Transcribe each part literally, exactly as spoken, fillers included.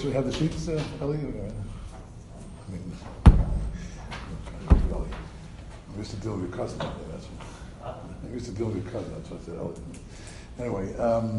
should we have the sheets, uh, Ellie? I mean, I used to deal with your cousin. That's what, I used to deal with your cousin. That's what I said, Ellie. Anyway, um,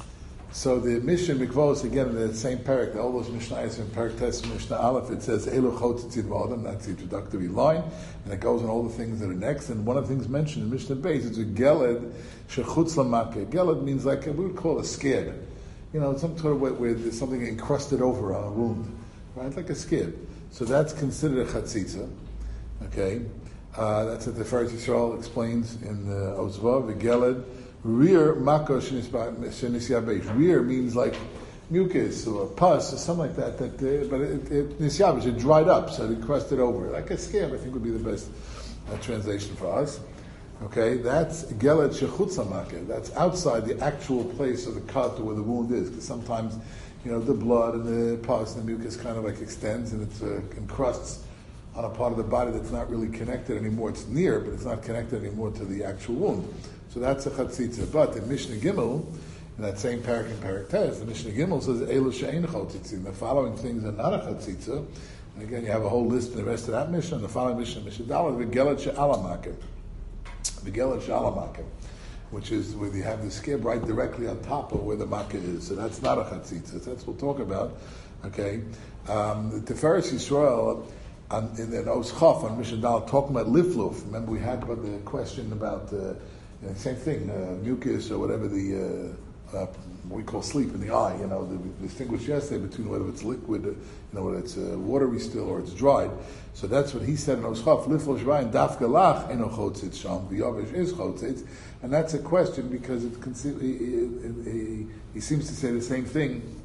so the Mishnah Mikvos, again, in the same parak, all those Mishnahs in Parak Tes Mishnah Aleph, it says, Elu Chotzitzid V'Adam, that's the introductory line, and it goes on all the things that are next, and one of the things mentioned in Mishnah Beis is a Geled Shechutz Lamakeh. Geled means like, we would call it a skid. You know, some sort of way where there's something encrusted over on a wound, right? Like a skid. So that's considered a chatzitza, okay? Uh, that's what the Tiferes Yisrael explains in the Ozva, the Geled. Rear mako shenisya beish. Rear means like mucus or pus or something like that. That uh, but it, it nisyabish, it dried up, so it crusted over. Like a scab, I think would be the best uh, translation for us. Okay, that's geled shechutz hamakeh. That's outside the actual place of the cut or where the wound is. Because sometimes, you know, the blood and the pus and the mucus kind of like extends and it uh, encrusts on a part of the body that's not really connected anymore. It's near, but it's not connected anymore to the actual wound. So that's a chatzitza. But in Mishnah Gimel, in that same parak in Parak Tes, the Mishnah Gimel says, Elu she'ein chatzitza. The following things are not a chatzitza. And again, you have a whole list in the rest of that Mishnah. And the following Mishnah, Mishnah Dalet, v'geled she'alamakim. V'geled she'alamakim. Which is where you have the skib right directly on top of where the makkah is. So that's not a chatzitza. That's what we'll talk about. Okay. Um, the Tiferes Yisrael, on, in the Oz Chaf on Mishnah Dalet, talking about lifluf. Remember we had about the question about uh, you know, same thing, uh, mucus or whatever the uh, uh, what we call sleep in the eye. You know, the, we distinguished yesterday between whether it's liquid, uh, you know, whether it's uh, watery still or it's dried. So that's what he said in Oshchaf. Liflo shvayin dafka lach eno chotzitz sham v'yavish is chotzitz, and that's a question because it, it, it, it, he seems to say the same thing.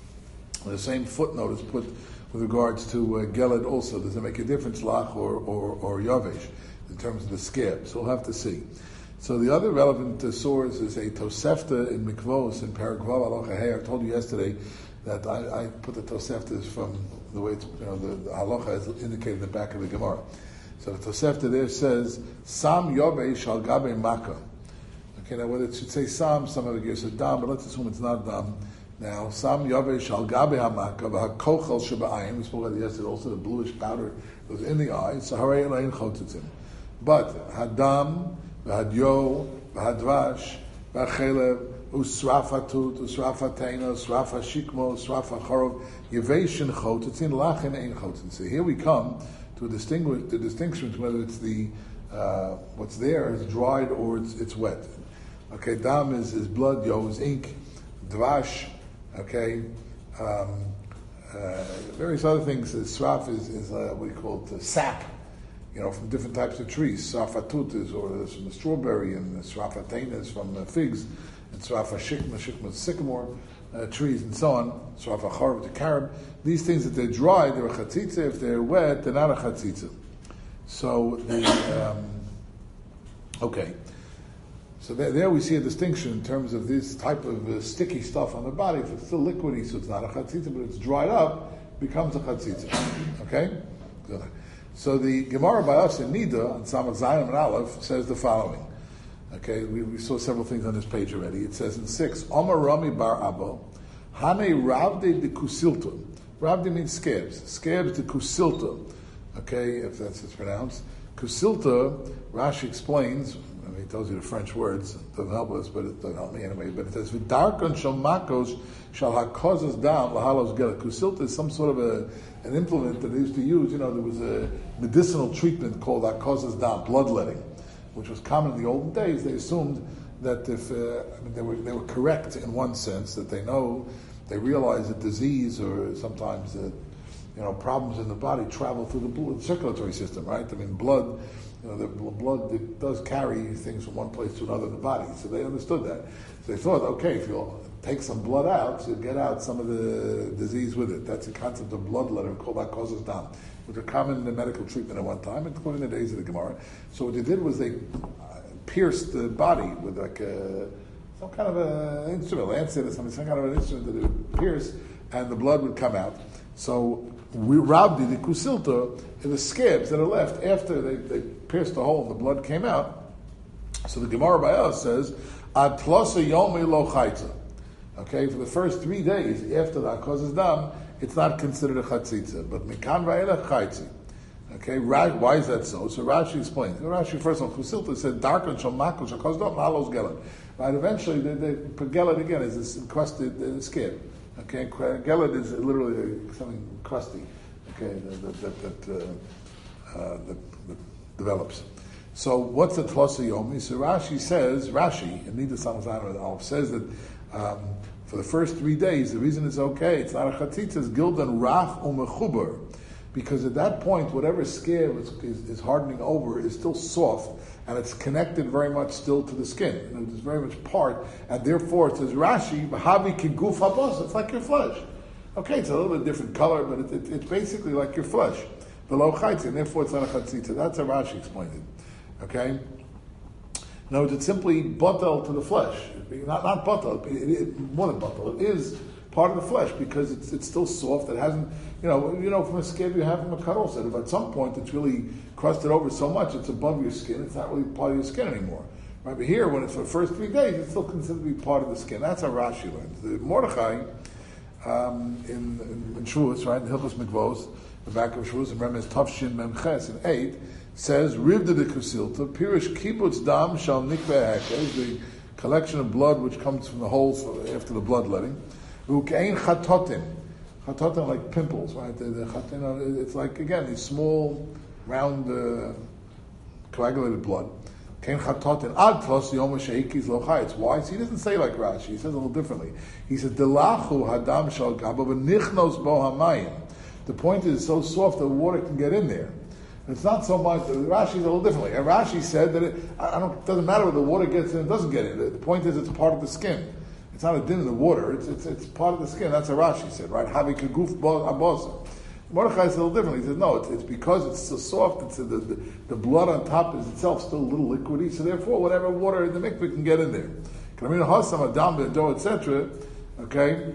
The same footnote is put with regards to uh, geled also. Does it make a difference, lach or or, or yavish, in terms of the scab? So we'll have to see. So the other relevant uh, source is a Tosefta in Mikvos in Parak Vav Halacha Hey. I told you yesterday that I, I put the Toseftas from the way it's, you know, the, the Halacha is indicated in the back of the Gemara. So the Tosefta there says, Sam Yobei Shal Gabe Makkah. Okay, now whether it should say Sam, some of it gives a Dam, but let's assume it's not Dam. Now, Sam Yobei Shal Gabe HaMakkah, V'HaKochel Sheba'ayim, we spoke about it yesterday, also the bluish powder that was in the eye, so Harei Elayin Chotitzim. But Hadam, V'hadyo, v'hadvash, v'achelev, usrafatut, usrafatena, usrafashikmo, usrafachorov, yeveshin chotetzin, lachin ein chotetzin. So here we come to distinguish the distinction between whether it's the uh, what's there is dried or it's it's wet. Okay, dam is, is blood, yo is ink, dvash, okay, um, uh, various other things. Sraf is, is uh, what do you call it, uh, sap. You know, from different types of trees. Srafatut is or from the strawberry, and srafatena is from the figs, and srafashikma, shikma is sycamore uh, trees, and so on. Srafacharv, the carob. These things, if they're dry, they're a chatzitza. If they're wet, they're not a chatzitza. So the um, okay. So there, there we see a distinction in terms of this type of uh, sticky stuff on the body. If it's still liquidy, so it's not a chatzitza, but it's dried up, it becomes a chatzitza. Okay? Good. So the Gemara by us in Nida, on Samach Zayin and Aleph, says the following. Okay, we, we saw several things on this page already. It says in six, Omar Rami bar Abba, Hane Ravde de Kusilta. Ravde means scabs. Scabs de Kusilta. Okay, if that's it's pronounced. Kusilta, Rashi explains, I mean, he tells you the French words, it doesn't help us, but it doesn't help me anyway, but it says, V'darkon shalmakos shal hakozas dam lahalos gela. Kusilta is some sort of a an implement that they used to use. You know, there was a medicinal treatment called hakozas dam, bloodletting, which was common in the olden days. They assumed that if, uh, I mean, they were they were correct in one sense, that they know, they realize that disease or sometimes that, you know, problems in the body travel through the blood, circulatory system, right? I mean, blood, you know, the blood, it does carry things from one place to another in the body. So they understood that. So they thought, okay, if you'll take some blood out, so you'll get out some of the disease with it. That's the concept of bloodletting called hakozas dam, which was common in the medical treatment at one time, including the days of the Gemara. So what they did was they pierced the body with like a, some kind of an instrument, lancet or something, some kind of an instrument that it would pierce, and the blood would come out. So we Rabdi, the kusilta, and the scabs that are left after they, they pierced the hole and the blood came out. So the Gemara by us says, Ad tlosa yomi lo chayta. Okay, for the first three days after the hakozas dam, it's not considered a chatzitza. But mikan va'elach chaitzi. Okay, why is that so? So Rashi explains. Rashi first of all, Chusilta said, "Darken shal makol shal kozdot malos gelet." Right. Eventually, they, they put gelet again is this encrusted uh, skin. Okay, gelet is literally something crusty. Okay, that that that, uh, uh, that, that develops. So what's the tlosa yomi? So Rashi says, Rashi, and Nida Samazana Alf says that um, for the first three days, the reason it's okay, it's not a chatzitza, it's gildan rach umechuber. Because at that point, whatever skin is, is, is hardening over is still soft, and it's connected very much still to the skin. And it's very much part, and therefore it says Rashi, "B'havi kiguf habos." It's like your flesh. Okay, it's a little bit different color, but it, it, it's basically like your flesh. Below chaitz, and therefore it's not a chatzitza. That's how Rashi explained it. Okay. No, it's simply batel to the flesh. Not not batel, it, it, more than batel. It is part of the flesh because it's it's still soft. It hasn't, you know, you know from a scab you have from a cut also. If at some point it's really crusted over so much it's above your skin, it's not really part of your skin anymore. Right? But here, when it's for the first three days, it's still considered to be part of the skin. That's how Rashi learns. The Mordechai um, in in, in Shavuos, right, in Hilchos Mikvos, the back of Shavuos, and Remez Tavshin Memches in eight says Rivda de Kusilta Pirish Kibbutz Dam Shal Nikveh Hekez, the collection of blood which comes from the holes after the bloodletting. Ukein chatotin, chatotin like pimples, right? The, the chatin, it's like again these small, round, uh, coagulated blood. Kein chatotin ad tlos yom sheikis lo chayitz. Why? So he doesn't say like Rashi. He says a little differently. He says delachu hadam shal gaba v'nichnos bo hamayim. The point is, it's so soft that water can get in there. And it's not so much. Rashi's a little differently. And Rashi said that it, I don't. It doesn't matter whether the water gets in, it doesn't get in. The point is, it's part of the skin. It's not a din in the water, it's, it's it's part of the skin. That's what Rashi said, right? Havi kaguf abosa. Mordechai says a little differently. He says, no, it's, it's because it's so soft, it's, the, the, the blood on top is itself still a little liquidy, so therefore whatever water in the mikveh can get in there. Kamina hasam adam bedo, et cetera. Okay?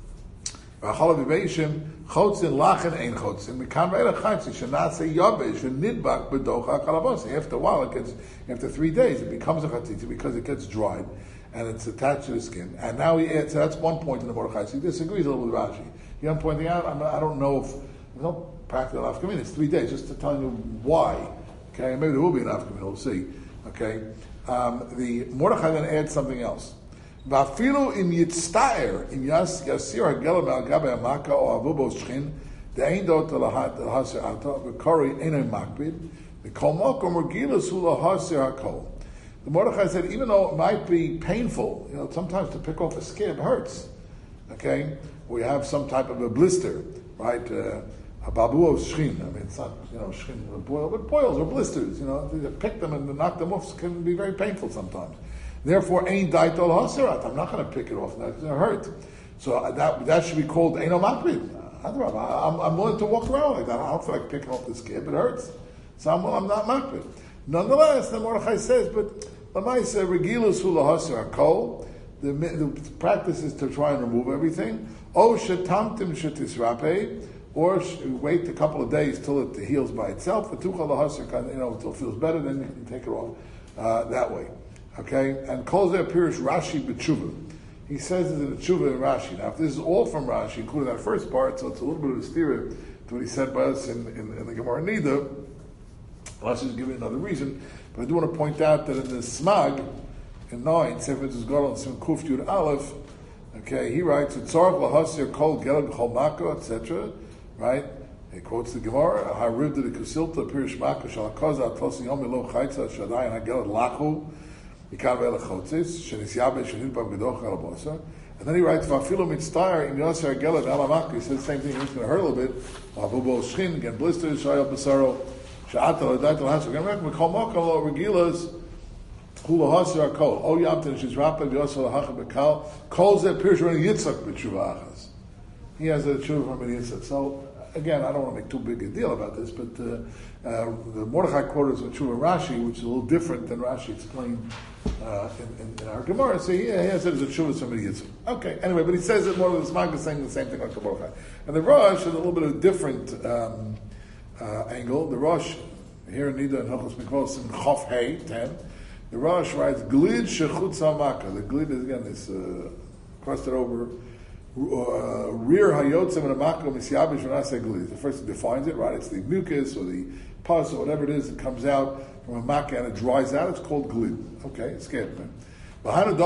V'achalav v'veishim, chotzin lachen ein chotzin, mikan v'elach chaitzi, shenase yabesh, v'nidbak bedocha kalabos. After a while, it gets, after three days, it becomes a chatzitzi because it gets dried. And it's attached to the skin. And now he adds, so that's one point in the Mordechai. So he disagrees a little with Rashi. You know what I'm pointing out? I'm, I don't know if, there's no practical afkamin. It's three days, just to tell you why. Okay, maybe there will be an afkamin, we'll see. Okay, um, the Mordechai then adds something else. Va'afilu im yitztaer, im yasir ha'gelam al-gabe ha'maka o avubo shchin, de'ein dot l'hasir ato, v'kori enay makbid, v'kol mokom regilas hu l'hasir ha'kol. The Mordechai said, even though it might be painful, you know, sometimes to pick off a scab hurts. Okay, we have some type of a blister, right? Uh, a babu of shchin. I mean, it's not, you know, shchin or boil, but boils or blisters. You know, to pick them and knock them off can be very painful sometimes. Therefore, ain't daitol haserat. I'm not going to pick it off. That's going to hurt. So that that should be called eino makbid. I'm, I'm willing to walk around like that. I don't feel like picking off the scab. It hurts. So I'm, I'm not makbid. Nonetheless, the Mordechai says, but Lamaisa regilus hu lahasir hakol. The the practice is to try and remove everything. O shetamtim shetisrape, or wait a couple of days till it heals by itself. The tuchal lahasir, you know, until it feels better, then you can take it off uh, that way. Okay, and kol zeh appears Rashi b'tshuva. He says it in the tshuva in Rashi. Now, if this is all from Rashi, including that first part, so it's a little bit of a steer to what he said by us in, in, in the Gemara Nida. Unless he's giving another reason, but I do want to point out that in the Smag, in nine, Sefer Tzgol and Sim Kuf Yud Aleph, okay, he writes, "Tzarach lahasir kol gelag chol mako," et cetera. Right? He quotes the Gemara, "Hariv de kusilta pirish mako shal kaza atlosi yom lo chaytza shadayin hagelad lachu ikav elachotzis shenisyabe shenidbam gedoch alabosa." And then he writes, "Vafilu mitztayr im yasser hagelad alamako." He says the same thing. He's going to hurt a little bit. Vavubo shchin again blisters shayal basaro. Sha'atal adaital hasir. Again, we call makal regilas hula hasir akol. O yamtin shizrapa v'yosel hachab bekal. Kol zeh pirish reni yitzak b'tshuva achas. He has a tshuva from an yitzak. So again, I don't want to make too big a deal about this, but uh, uh, the Mordechai quote is a tshuva Rashi, which is a little different than Rashi explained uh, in, in, in our Gemara. So he, he has it as a tshuva from an yitzak. Okay, anyway, but he says that more of the Smag is saying the same thing like the Mordechai. And the Rosh is a little bit of a different um, Uh, angle. The Rosh here in Nida and Hilchos Mikvos in Chof Hey ten. The Rosh writes glid shechutz hamaka. The glid is again this uh, crusted over rear hayotze and a mako misyabish v'naseh glili. The first it defines it, right? It's the mucus or the pus or whatever it is that comes out from a maka and it dries out. It's called glili. Okay, it's scared, man. And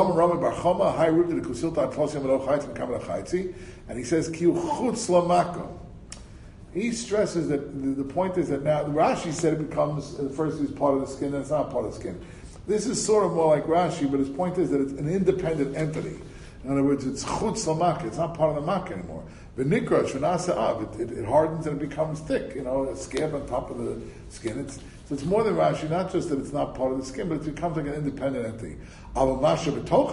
he says, he stresses that the, the point is that now, Rashi said it becomes, at first it's part of the skin, and it's not part of the skin. This is sort of more like Rashi, but his point is that it's an independent entity. In other words, it's chutz l'maka, it's not part of the maka anymore. V'nikrash v'nasa av, it, it hardens and it becomes thick, you know, a scab on top of the skin. It's, so it's more than Rashi, not just that it's not part of the skin, but it becomes like an independent entity. Whatever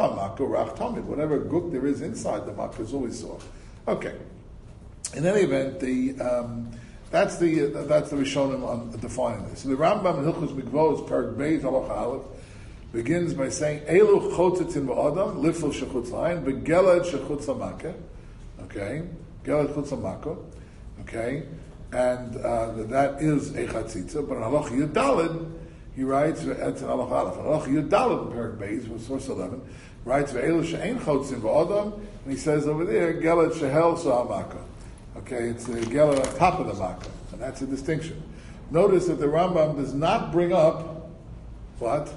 gook there is inside the maka is always soft. Okay. In any event, the um, that's the uh, that's the Rishonim on defining this. So the Rambam in Hilchos Mikvos, Perek Beis Halacha Aleph, begins by saying Elu chotzitzin v'adam lifel shechutz layin begeled shechutz lamaka. Okay, geled chutz lamaka. Okay, and uh, that is a chatzitza. But in Halacha Yudalid, he writes, that's in Halacha Aleph. In Halacha Yudalid in Perek Beis, from source eleven, writes ve'elu she'ein chotzin v'adam, and he says over there geled shehel sa'amaka. Okay, it's the geled on top of the maka, and that's a distinction. Notice that the Rambam does not bring up what?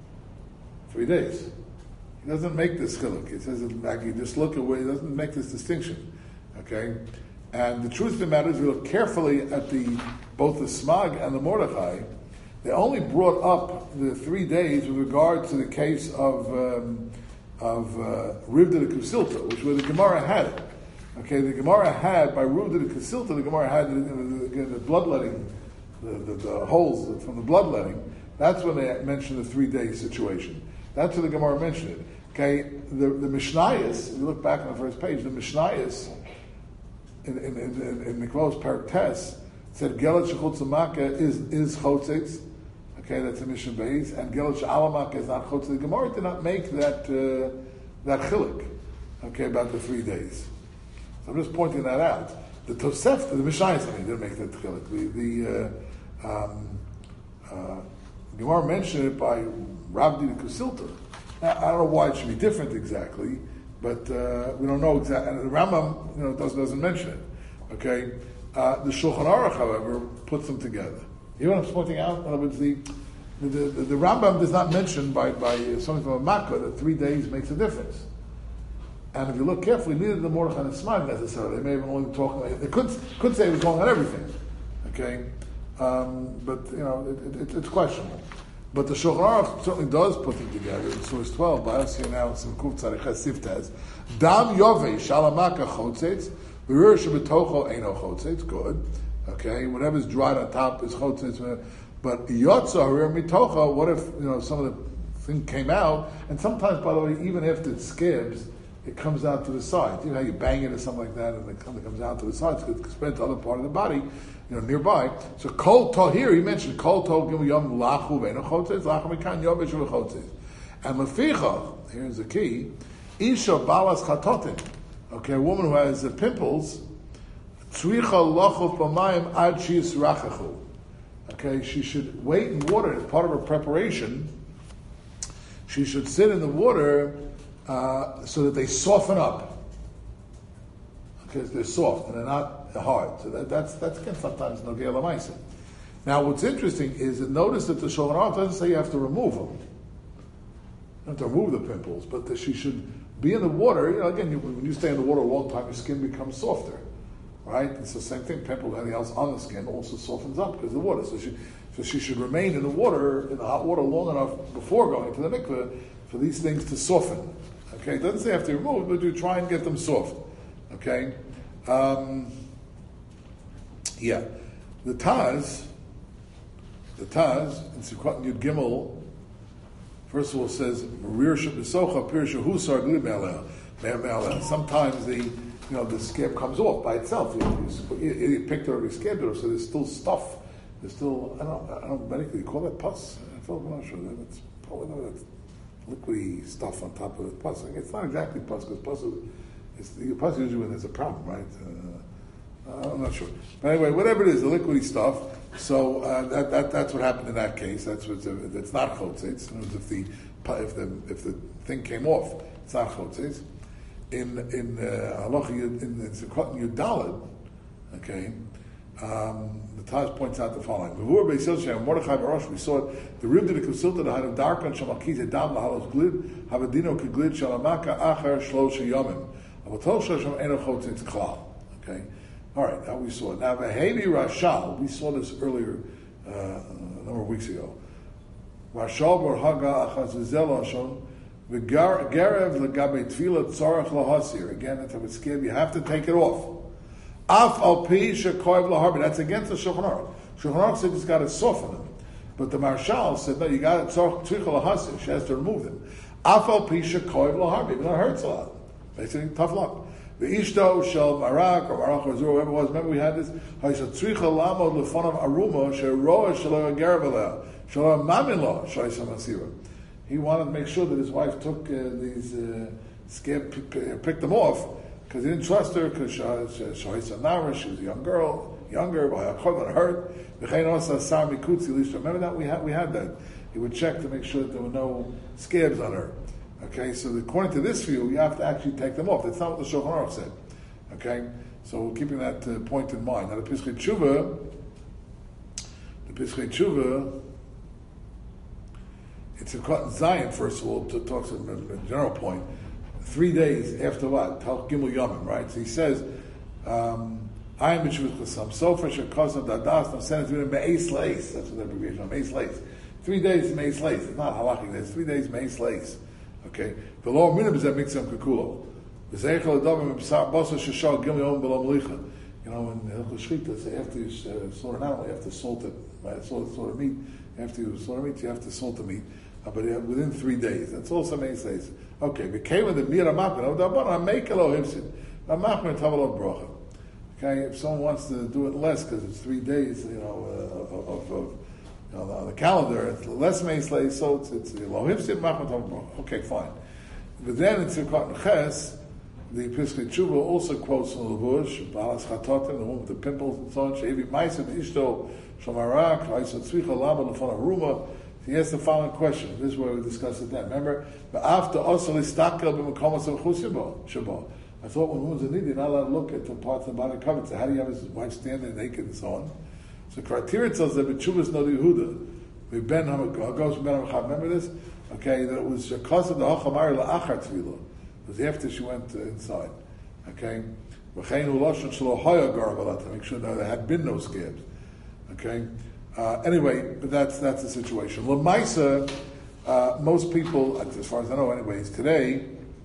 Three days. He doesn't make this chiluk. He says, like, you just look at where he doesn't make this distinction. Okay? And the truth of the matter is, we look carefully at the both the Smag and the Mordechai. They only brought up the three days with regard to the case of um, of uh, Rivda the Kusilta, which where the Gemara had it. Okay, the Gemara had, by Ruvda the Kusilta, the Gemara had the, the, the, the bloodletting, the, the, the holes from the bloodletting. That's when they mentioned the three-day situation. That's when the Gemara mentioned it. Okay, the, the Mishnayos, if you look back on the first page, the Mishnayos, in, in, in, in, in Mikvos Perek Tes, said, Geled Shechutz Lamaka is, is Chotzitz. Okay, that's a Mishnah Beis, and Geled Sh'alamaka is not Chotzitz. The Gemara did not make that, uh, that chiluk, okay, about the three days. So I'm just pointing that out. The Tosefta, the Mishnayos, I mean, didn't make that chiluk. The, the uh, um, uh, Gemara mentioned it by Rabdi the Kusilta. Now, I don't know why it should be different exactly, but uh, we don't know exactly. And the Rambam, you know, doesn't, doesn't mention it. Okay, uh, the Shulchan Aruch, however, puts them together. You know what I'm pointing out? In other words, the the, the, the Rambam does not mention by by something from a Makkah that three days makes a difference. And if you look carefully, neither the Mordechai and Smag necessarily. They may have been only talking. They could could say it was going on everything. Okay. Um, but, you know, it, it, it's questionable. But the Shulchan Aruch certainly does put them together. In source twelve, by us here now, in some Kuf Tzarech Siftaz, Dam Yove Shalamaka Chotzetz, V'rir Shebetocho Eino Chotzetz, good. Okay, whatever's dried on top is Chotzetz. But Yotza Harir Mitocha, what if, you know, some of the thing came out, and sometimes, by the way, even if it skips, it comes out to the sides. You know how you bang it or something like that, and it comes out to the sides because it's spread to other part of the body, you know, nearby. So kol tol here he mentioned kol tol gim yom lachu ve'eno chotzes lachu mikan yom v'shu chotzes. And leficha, here's the key: isha balas chatotin. Okay, a woman who has uh, pimples, tzricha lachuf b'mayim ad shis rachachu. Okay, she should wait in water as part of her preparation. She should sit in the water. Uh, so that they soften up, because they're soft and they're not hard. So that, that's that's again sometimes nogei l'maisa. Now, what's interesting is that notice that the Shulchan Aruch doesn't say you have to remove them, you have to remove the pimples, but that she should be in the water. You know, again, you, when you stay in the water a long time, your skin becomes softer, right? It's the same thing. Pimple, anything else on the skin also softens up because of the water. So she so she should remain in the water, in the hot water, long enough before going to the mikveh for these things to soften. Okay, it doesn't say you have to remove, but you try and get them soft. Okay? Um, yeah. The Taz, the Taz, in Sukkot Yud Gimel, first of all says, sometimes the, you know, the scab comes off by itself. You, you, you picked it or you scabbed it, so there's still stuff. There's still, I don't know, I don't know medically, you call that pus? I feel, I'm not sure. That's probably not that. Liquidy stuff on top of the pus. It's not exactly pus, because pus is, it's, the pus usually when there's a problem, right? Uh, I'm not sure. But anyway, whatever it is, the liquidy stuff. So uh, that, that that's what happened in that case. That's what's a, that's not chotzitz. If the if the if the thing came off, it's not chotzitz. in in uh, halacha Yud- in it's in Yudalid, okay. Um, the Taz points out the following: V'vur Beis Yosef Mordechai Barosh. We saw it. The rib did a consulta the height of darkan shamakit dam lahalos glid havadino keglid shalamaka achar shlosh yomim. Avotol shlosham eno chotzit klal. Okay, all right. Now we saw it. Now Vehevi Rashal. We saw this earlier uh, a number of weeks ago. Rashal bar Haga achaz v'zel hashon v'garev legabe tefillah tzarach lahasir. Again, that's how it's scared. You have to take it off. Af al pi shekoiv laharbi. That's against the Shulchan Aruch. Shulchan Aruch said it's got to soften them, but the Marshal said no. You got to tzarich lahasir. She has to remove them. Af al pi shekoiv laharbi. But it hurts a lot. Basically, tough luck. The ishto shel marak or marach or zuru, whoever it was. Remember we had this. Ha'isha tzricha lamod lefonav aruma sheroa shelo agarav shelo mamin lo shayisa masira. He wanted to make sure that his wife took uh, these uh, scab, picked them off. Because he didn't trust her, because she was a young girl, younger, hurt. Remember that? We had, we had that. He would check to make sure that there were no scabs on her. Okay, so according to this view, you have to actually take them off. That's not what the Shulchan Aruch said. Okay, so keeping that uh, point in mind. Now the Pischei Tshuva, the Pischei Tshuva, it's a Zion, first of all, to talk to a general point. Three days after what? Tal Gimel Yomim, right? So he says, um, I am B'Shuvah Chasam, so fresh a Chasam Dadas, I'm sending to him Me'ez Leis. That's what the abbreviation of Me'ez Leis. Three days Me'ez Leis. It's not halachic, it's three days Me'ez Leis. Okay? The law of Minim is that Mitzam Kekulo. V'zeichel Adavim B'Sar Bosa Sheshal Gimel Yom B'Lo Melicha. You know, in Hilchos Shchita, they have to uh, slaughter an animal, you have to salt it. Right? Slaughter, slaughter meat, you have to slaughter meat, you have to salt the meat. Uh, but uh, within three days. That's also Me'ez Leis. Okay, became with the Mira Machman. I make a low himsin. A Machman Tavalot Brocha. Okay, if someone wants to do it less because it's three days, you know, uh, of, of, of you know, on the calendar, it's less Me'ez Leis, so it's it's low himsin Machman Tavalot Brocha. Okay, fine. But then in Sirkot Neches, the Pischei Tshuva also quotes from the Bush, Balas Chatotim, the one with the pimples and so on. She'evi Ma'aser Ishto Shomarak, Ha'isa Tzricha Lama Lefana Ruma. He asks the following question. This is where we discussed it then. Remember, after also istakel b'makomos of chusibo shabo. I thought when women's in need, you're not allowed to look at the parts of the body covered. So how do you have his wife stand there naked and so on? So criteria tells that b'tshuvas no Yehuda. We ben goes from Ben Hamachav. Remember this? Okay, that it was because of the hachamari la'achar tefillah. It was after she went uh, inside. Okay, v'chein u'loshon shelo haya garabalat. To make sure that there had been no scabs. Okay. Uh, anyway, but that's that's the situation. L'maisa, uh, most people, as far as I know, anyways, today,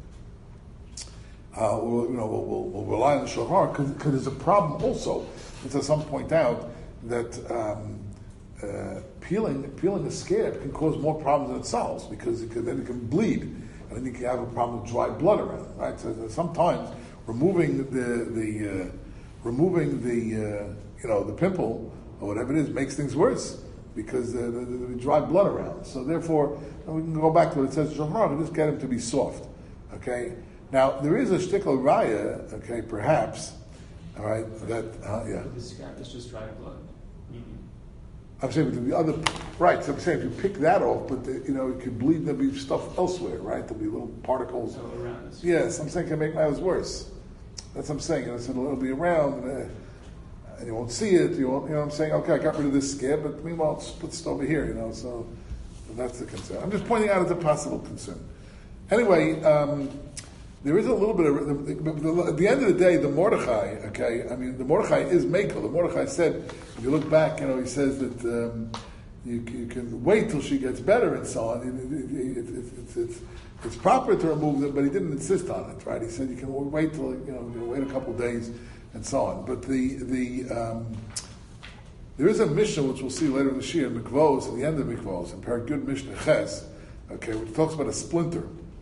uh, will, you know, will will will rely on the Shulchan Aruch because there's a problem also. As some point out that um, uh, peeling peeling a scab can cause more problems than it solves because it can, then it can bleed and then you can have a problem with dry blood around. Right? So sometimes removing the the uh, removing the uh, you know the pimple or whatever it is, makes things worse because uh, the, the, the dry blood around. So therefore, we can go back to what it says in Shulchan Aruch and just get him to be soft. Okay? Now, there is a shtickle raya, okay, perhaps, all right, that, uh, yeah. The scab is just dry blood. Mm-hmm. I'm saying the other, right, so I'm saying if you pick that off, but, the, you know, it could bleed, there'll be stuff elsewhere, right? There'll be little particles. So around this. Yes, I'm saying it can make matters worse. That's what I'm saying. You know, so it'll be around, and, uh, and you won't see it, you won't, you know what I'm saying? Okay, I got rid of this scab, but meanwhile it's splits over here, you know, so, so that's the concern. I'm just pointing out it's a possible concern. Anyway, um, there is a little bit of, the, the, at the end of the day, the Mordechai, okay, I mean, the Mordechai is Mekel. The Mordechai said, if you look back, you know, he says that um, you, you can wait till she gets better and so on. It, it, it, it, it's, it's, it's proper to remove them, but he didn't insist on it, right? He said you can wait till, you know, you wait a couple of days and so on. But the the um, there is a Mishnah which we'll see later in the Shir, Mikvos, at the end of Mikvos, in Paragud Mishnah Ches, okay, which talks about a splinter.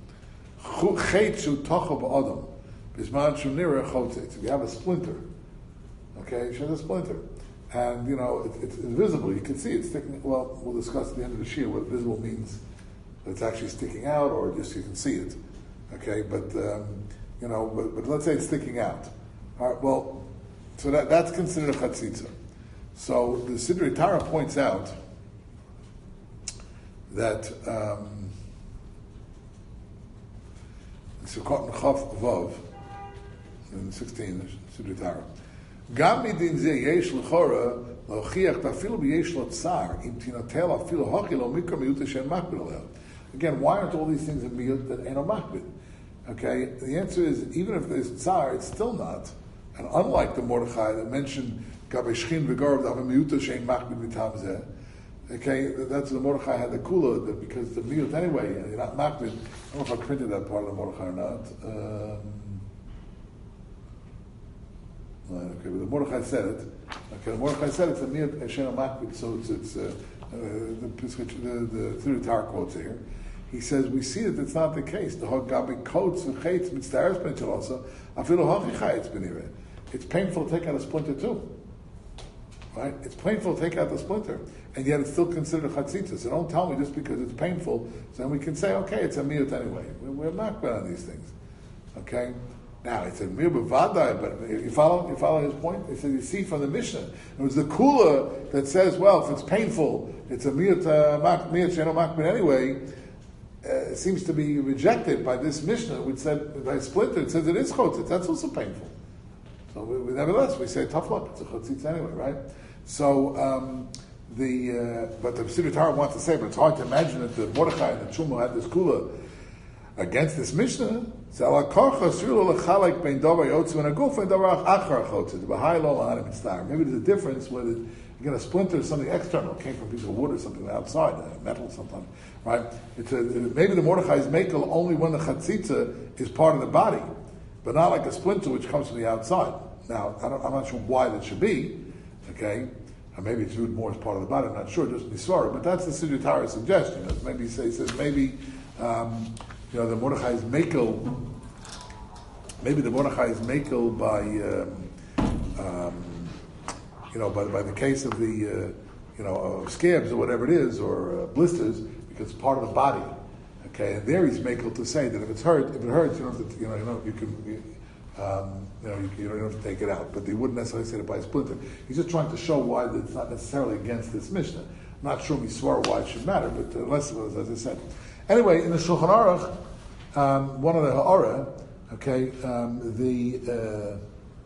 Chetzu tochav adam, bisman shunira chotzet. If you have a splinter, okay, she has a splinter, and you know it, it's invisible. You can see it sticking. Well, we'll discuss at the end of the Shir what visible means. That it's actually sticking out, or just you can see it. Okay, but um, you know, but, but let's say it's sticking out. All right, well, so that, that's considered a chatzitza. So the Sidrei Tara points out that um, Sukkot and Chav Vav, in sixteen, Sudei Tara. Gam midin ze yesh l'chora l'ochiach tafilu b'yesh l'tzar im tinatel afilu hochi lo mikra miyut shem makbid aleh. Again, why aren't all these things in miyut that ain't a makbid? Okay, the answer is even if there's tsar, it's still not. And unlike the Mordechai that mentioned gabe shchin v'garv that have a miyut shem makbid mitam zeh. Okay, that's the Mordechai had the kula that because the miyut anyway, you're not makbid. I don't know if I printed that part of the Mordechai or not. Um, okay, but the Mordechai said it. Okay, the Mordechai said it's a miyut Hashem makbid, so it's, it's uh, uh, the the the Sudei Tara quotes here. He says we see that it's not the case. The Hagabi coats and chaitz mitzdares benchel also. Afilu hachi chayitz benireh. It's painful to take out a splinter too. Right? It's painful to take out the splinter, and yet it's still considered a chatzitza. So don't tell me just because it's painful, so then we can say, okay, it's a miyut anyway. We're not good on these things. Okay? Now, it's a miyut b'vadai, but you follow, you follow his point? He says, you see from the Mishnah, it was the kula that says, well, if it's painful, it's a miyut, uh, miyut sheno makbid anyway, uh, seems to be rejected by this Mishnah, which said, by splinter, it says it is chotzitz. That's also painful. So we, we, nevertheless, we say, tough luck, it's a chotzitz anyway, right? So, um, the, uh, but the Sudei Tara wants to say, but it's hard to imagine that the Mordechai and the Chuma had this kula against this Mishnah. So, ala korcha srilu lechalek bein davar yotzu and a guf and davar achar chotzitz. B'hai lo la'anim mitzvah. Maybe there's a difference whether again a splinter is something external, came from a piece of wood or something outside, uh, metal sometimes, right? It's a, maybe the Mordechai is makel only when the chatzitza is part of the body, but not like a splinter which comes from the outside. Now, I don't, I'm not sure why that should be. Okay, or maybe it's viewed more as part of the body. I'm not sure. Just Nisvara, but that's the Sudei Tara suggestion. As maybe say says maybe um, you know the Mordechai is makel. Maybe the Mordechai is makel by um, um, you know by, by the case of the uh, you know uh, scabs or whatever it is or uh, blisters because it's part of the body. Okay, and there he's makel to say that if it's hurt, if it hurts, you know, that, you know, you know, you can. You, Um, you know, you, you don't have to take it out, but they wouldn't necessarily say it by a splinter. He's just trying to show why it's not necessarily against this Mishnah. I'm not sure we swear why it should matter, but uh, less was as I said. Anyway, in the Shulchan Aruch, um, one of the Ha'ara, okay, um, the uh,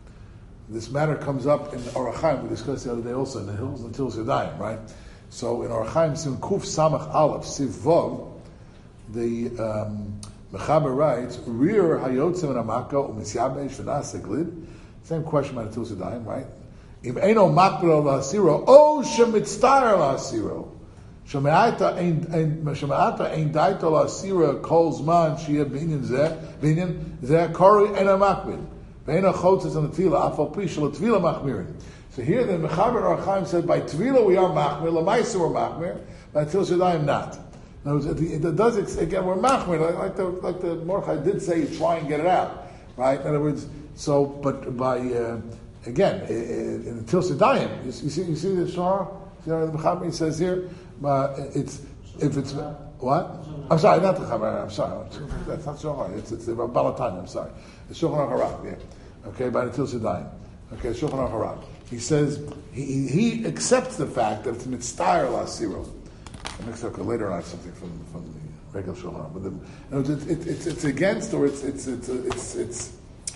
this matter comes up in Orach Chaim. We discussed the other day also in the Hills until Yadayim, right? So in Orach Chaim, in Kuf Samach Aleph Siv Vav, the um, Mechaber writes, Rir hayotzim and amaka u'misyabesh v'naseglid. Same question by the Til Sedayim, right? If eino makbel la'asiro, o shemitztar la'asiro. Sheme'ata ein daito la'asiro kol zman shiyeh binyan zeh, binyan zeh kori ena makbel. Ve'ena chotzes on the tvila, afal pi shel tvila machmirin. So here the Mechaber Orach Chaim said, by tvila we are machmir, l'maisa we're machmir, by Til Sedayim not. In other words, it does again. We're machmir, like, like the like the Mordechai did say. You try and get it out, right? In other words, so but by uh, again in the Til Sedayim, you, you see you see the Shah, you know, the Mechaber he says here, uh, it's if it's what? I'm sorry, not the Mechaber. I'm sorry, that's not Shulchan. It's it's the Balatani. I'm sorry, it's Shulchan Aruch. Yeah, okay, by the Til Sedayim. Okay, Shulchan Aruch. He says he he accepts the fact that it's mitzvah l'asiro. Next up, later on, something from from the regular Shulchan, but the, you know, it's, it, it's it's against or it's it's it's it's, it's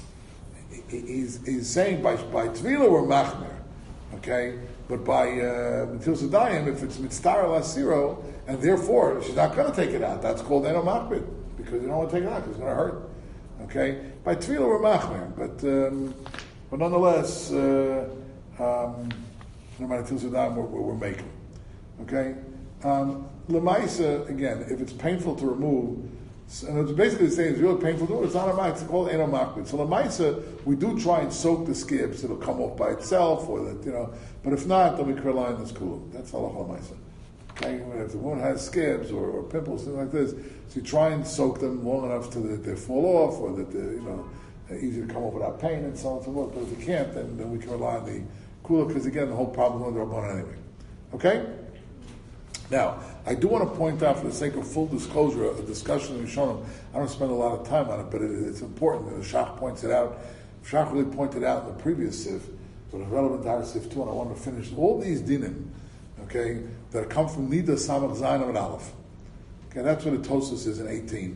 he's he's saying by by Tvila we're machmer, okay, but by uh, Til Sedayim if it's mitzvah l'asiro and therefore she's not going to take it out, that's called eno machmer because you don't want to take it out because it's going to hurt, okay. By Tvila we're machmer, but um, but nonetheless, uh, um, no matter Til Sedayim we're, we're making, okay. Um, Lemaisa, again, if it's painful to remove, and it's basically saying it's really painful to remove, it's not a mic, it's called eno makbid. So Lemaisa, we do try and soak the scabs, it'll come off by itself, or that, you know, but if not, then we can rely on this cool. That's halacha Lemaisa. Okay, if the woman has scabs or, or pimples, things like this, so you try and soak them long enough to that they fall off, or that they, you know, they're easy to come off without pain, and so on and so forth. But if we can't, then, then we can rely on the cooler, because again, the whole problem is the Rabbanan anyway. Okay? Now, I do want to point out, for the sake of full disclosure, a discussion in Rishonim. I don't spend a lot of time on it, but it, it's important. The Shach points it out. Shach really pointed out in the previous Sif, but it's relevant to our Sif too, and I want to finish all these dinim, okay, that come from Nida Samach Zayin and Aleph. Okay, that's what the Tosfos is in eighteen.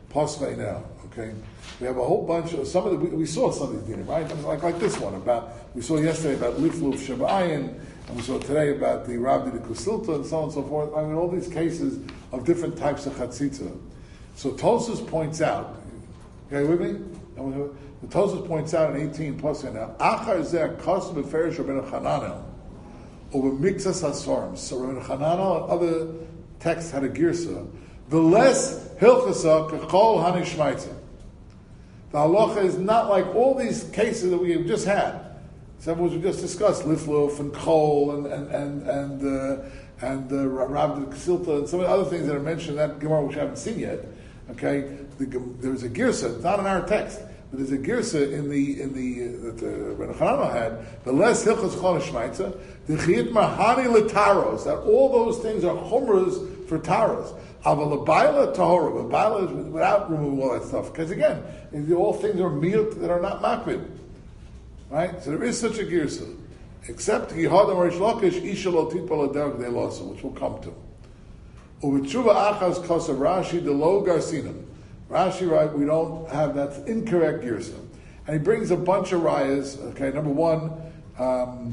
Pasvei now. Okay, we have a whole bunch of some of the we, we saw some of these dinim, right? I mean, like like this one about we saw yesterday about Lifluf Shabayin, and we saw today about the Rabbi the Kusilta and so on and so forth. I mean, all these cases of different types of chatzitza. So Tosfos points out. Okay, with me? The Tosfos points out in eighteen Pasvei now. Achar zeh kos beferish Rabbeinu Chananel over mixas hasorim. So Rabbeinu Chananel and other texts had a girsa. The less hilchasa kechol hanishmaitza. The halacha is not like all these cases that we have just had. Some which we just discussed, lifluf and kol and and and and uh, and uh, Rav Ksilta and some of the other things that are mentioned in that Gemara which I haven't seen yet. Okay, the, there's a girsa, it's not in our text, but there's a girsa in the in the uh, that uh, Rabbeinu Chananel had. The less hilchas kol hanishmaitza, the chiyit mahani letaros. That all those things are chumras for taros. Aval abayla tahora, abayla is without removing all that stuff. Because again, all things are miut that are not makbid, right? So there is such a girsa, except Yihadam Rish Lakish Ishalo Tipal Adarg De Losa, which we'll come to. Uvitshuva Achaz Kosa Rashi the Lo Garsinam. Rashi, right? We don't have that's incorrect girsa, and he brings a bunch of rayas. Okay, number one. Um,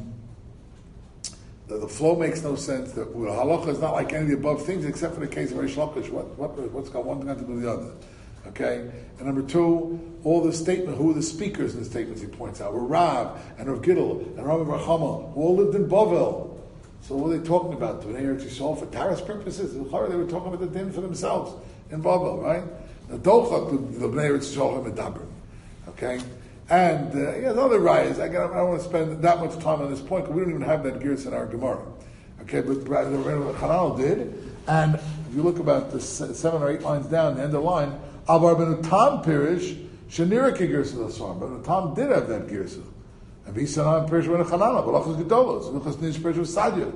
The, the flow makes no sense. The, the halacha is not like any of the above things, except for the case of Rish Lakish. What, what, what's got one thing to do with the other? Okay? And number two, all the statement, who are the speakers in the statements he points out, were Rav, and Rav Giddel, and Rav Rachama, who all lived in Bavel. So what are they talking about? Do they actually solve for Taras purposes? They were talking about the din for themselves in Bavel, right? The Dochak, the Bnei Eretz Yisrael Medabrim. Okay? And uh, he has other rayas. I, I don't want to spend that much time on this point because we don't even have that gears in our Gemara. Okay, but Rabbeinu Chananel did. And if you look about the seven or eight lines down, the end of the line, Avar ben Tam Pirish, Shanira Kigirsa Laswam. But Tam did have that girsa. And Visanan Pirish Rabbeinu Chananel, Balachas Gedolos, Luchas Nish Pirish was Sadya.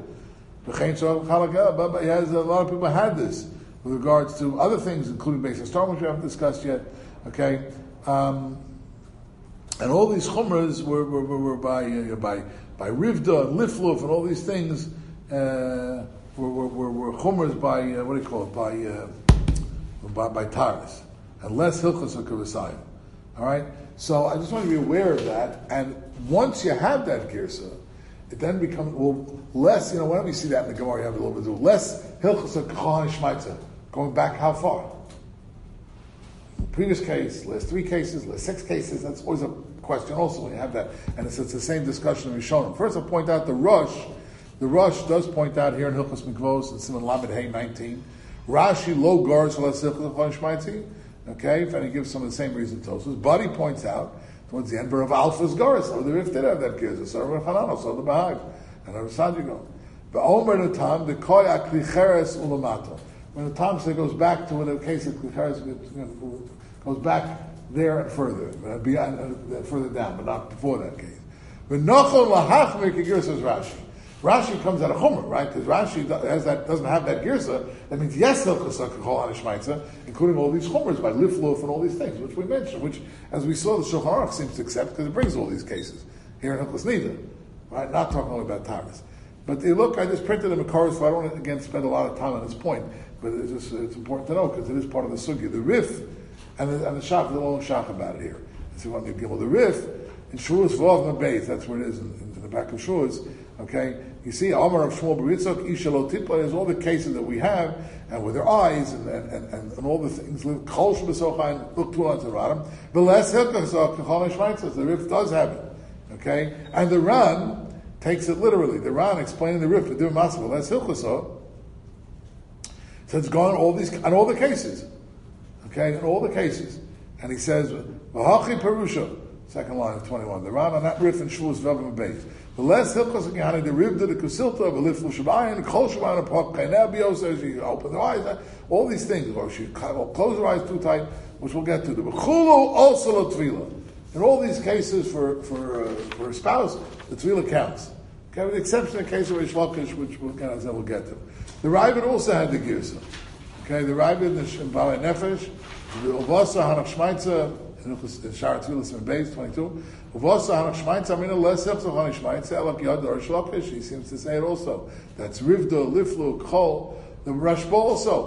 But he has a lot of people had this with regards to other things, including basic storm, which we haven't discussed yet. Okay. Um, And all these chumras were, were, were, were by uh, by by Rivda and Lifluf and all these things uh, were, were, were, were chumras by uh, what do you call it by uh, by, by Taras and less hilchas or kavasayim. All right, so I just want to be aware of that. And once you have that girsa, it then becomes well less. You know, whenever you see that in the Gemara, you have a little bit of less hilchas or kachon shmaitza. Going back how far? Previous case, last three cases, last six cases, that's always a question also when you have that. And it's, it's the same discussion we've shown. First I'll point out the Rush. The Rush does point out here in Hilchos Mikvos, in Simon Lamed Hay nineteen, Rashi lo gars shmaitzi. Okay, and he gives some of the same reasons also. But he points out, towards the end, but of Alpha's gars, so the Rif did have that gears, so the Chananel, so the Bahag, and the Sajigo. But Omer the time, the Koy Aklicheres Ulamato. When the Tom says goes back to when the case of Klicharis goes back there and further, uh, beyond, uh, further down, but not before that case. When Nochol Lahachmer Kigir says Rashi. Rashi comes out of Chomer, right? Because Rashi has that, doesn't have that girsa. That means yes, including all these Chomers by Lifluf and all these things, which we mentioned, which, as we saw, the Shulchan Aruch seems to accept because it brings all these cases here in Hilchos Nida, right? Not talking only about Taras. But you look, I just printed the Makaros, so I don't want to, again, spend a lot of time on this point, but it's, just, it's important to know because it is part of the Sugya. The Rif and the, and the Shach, the long Shach about it here. So you want to give the Rif in Shuas Vov Mabeis, that's where it is in, in the back of Shuas, okay? You see, Amar of Shmuel Beritzok, Ishalo Tipla, there's all the cases that we have, and with their eyes, and, and, and, and all the things, Kol Shabasochain, look two lines around them, the less Hilkasok, Kachon Shmaitzah, the Rif does have it, okay? And the Ran takes it literally. The Ran explaining the Rif, the Dim Masma, less Hilkasok, so it's gone all these, on all the cases, okay, in all the cases. And he says, V'hachi Perusha, second line of twenty-one, the Ran on that Rif and Shuas Vavim Beis. The less hilchos again, the rib, the kusilta, the liflu shabayin, the kol shabayin, the pok kainabio says you open their eyes, all these things, or she close her eyes too tight, which we'll get to. The bechulu also the tvila. In all these cases, for for uh, for a spouse, the tvila counts. Okay, with the exception of the case of Rish Lakish, which we'll, as we'll get to. The Ravid also had the girsa. Okay, the Ravid, the Balei Nefesh, the Ovasa Hanach Shmaitza, in Shar Tvilas and Beis twenty-two. Uvasa Hanach Shmaitza, I mean, less Hepzah Hanach Shmaitza, Elak Yad or Shlokish, he seems to say it also. That's Rivda, Liflu, Chol, the Rashba also.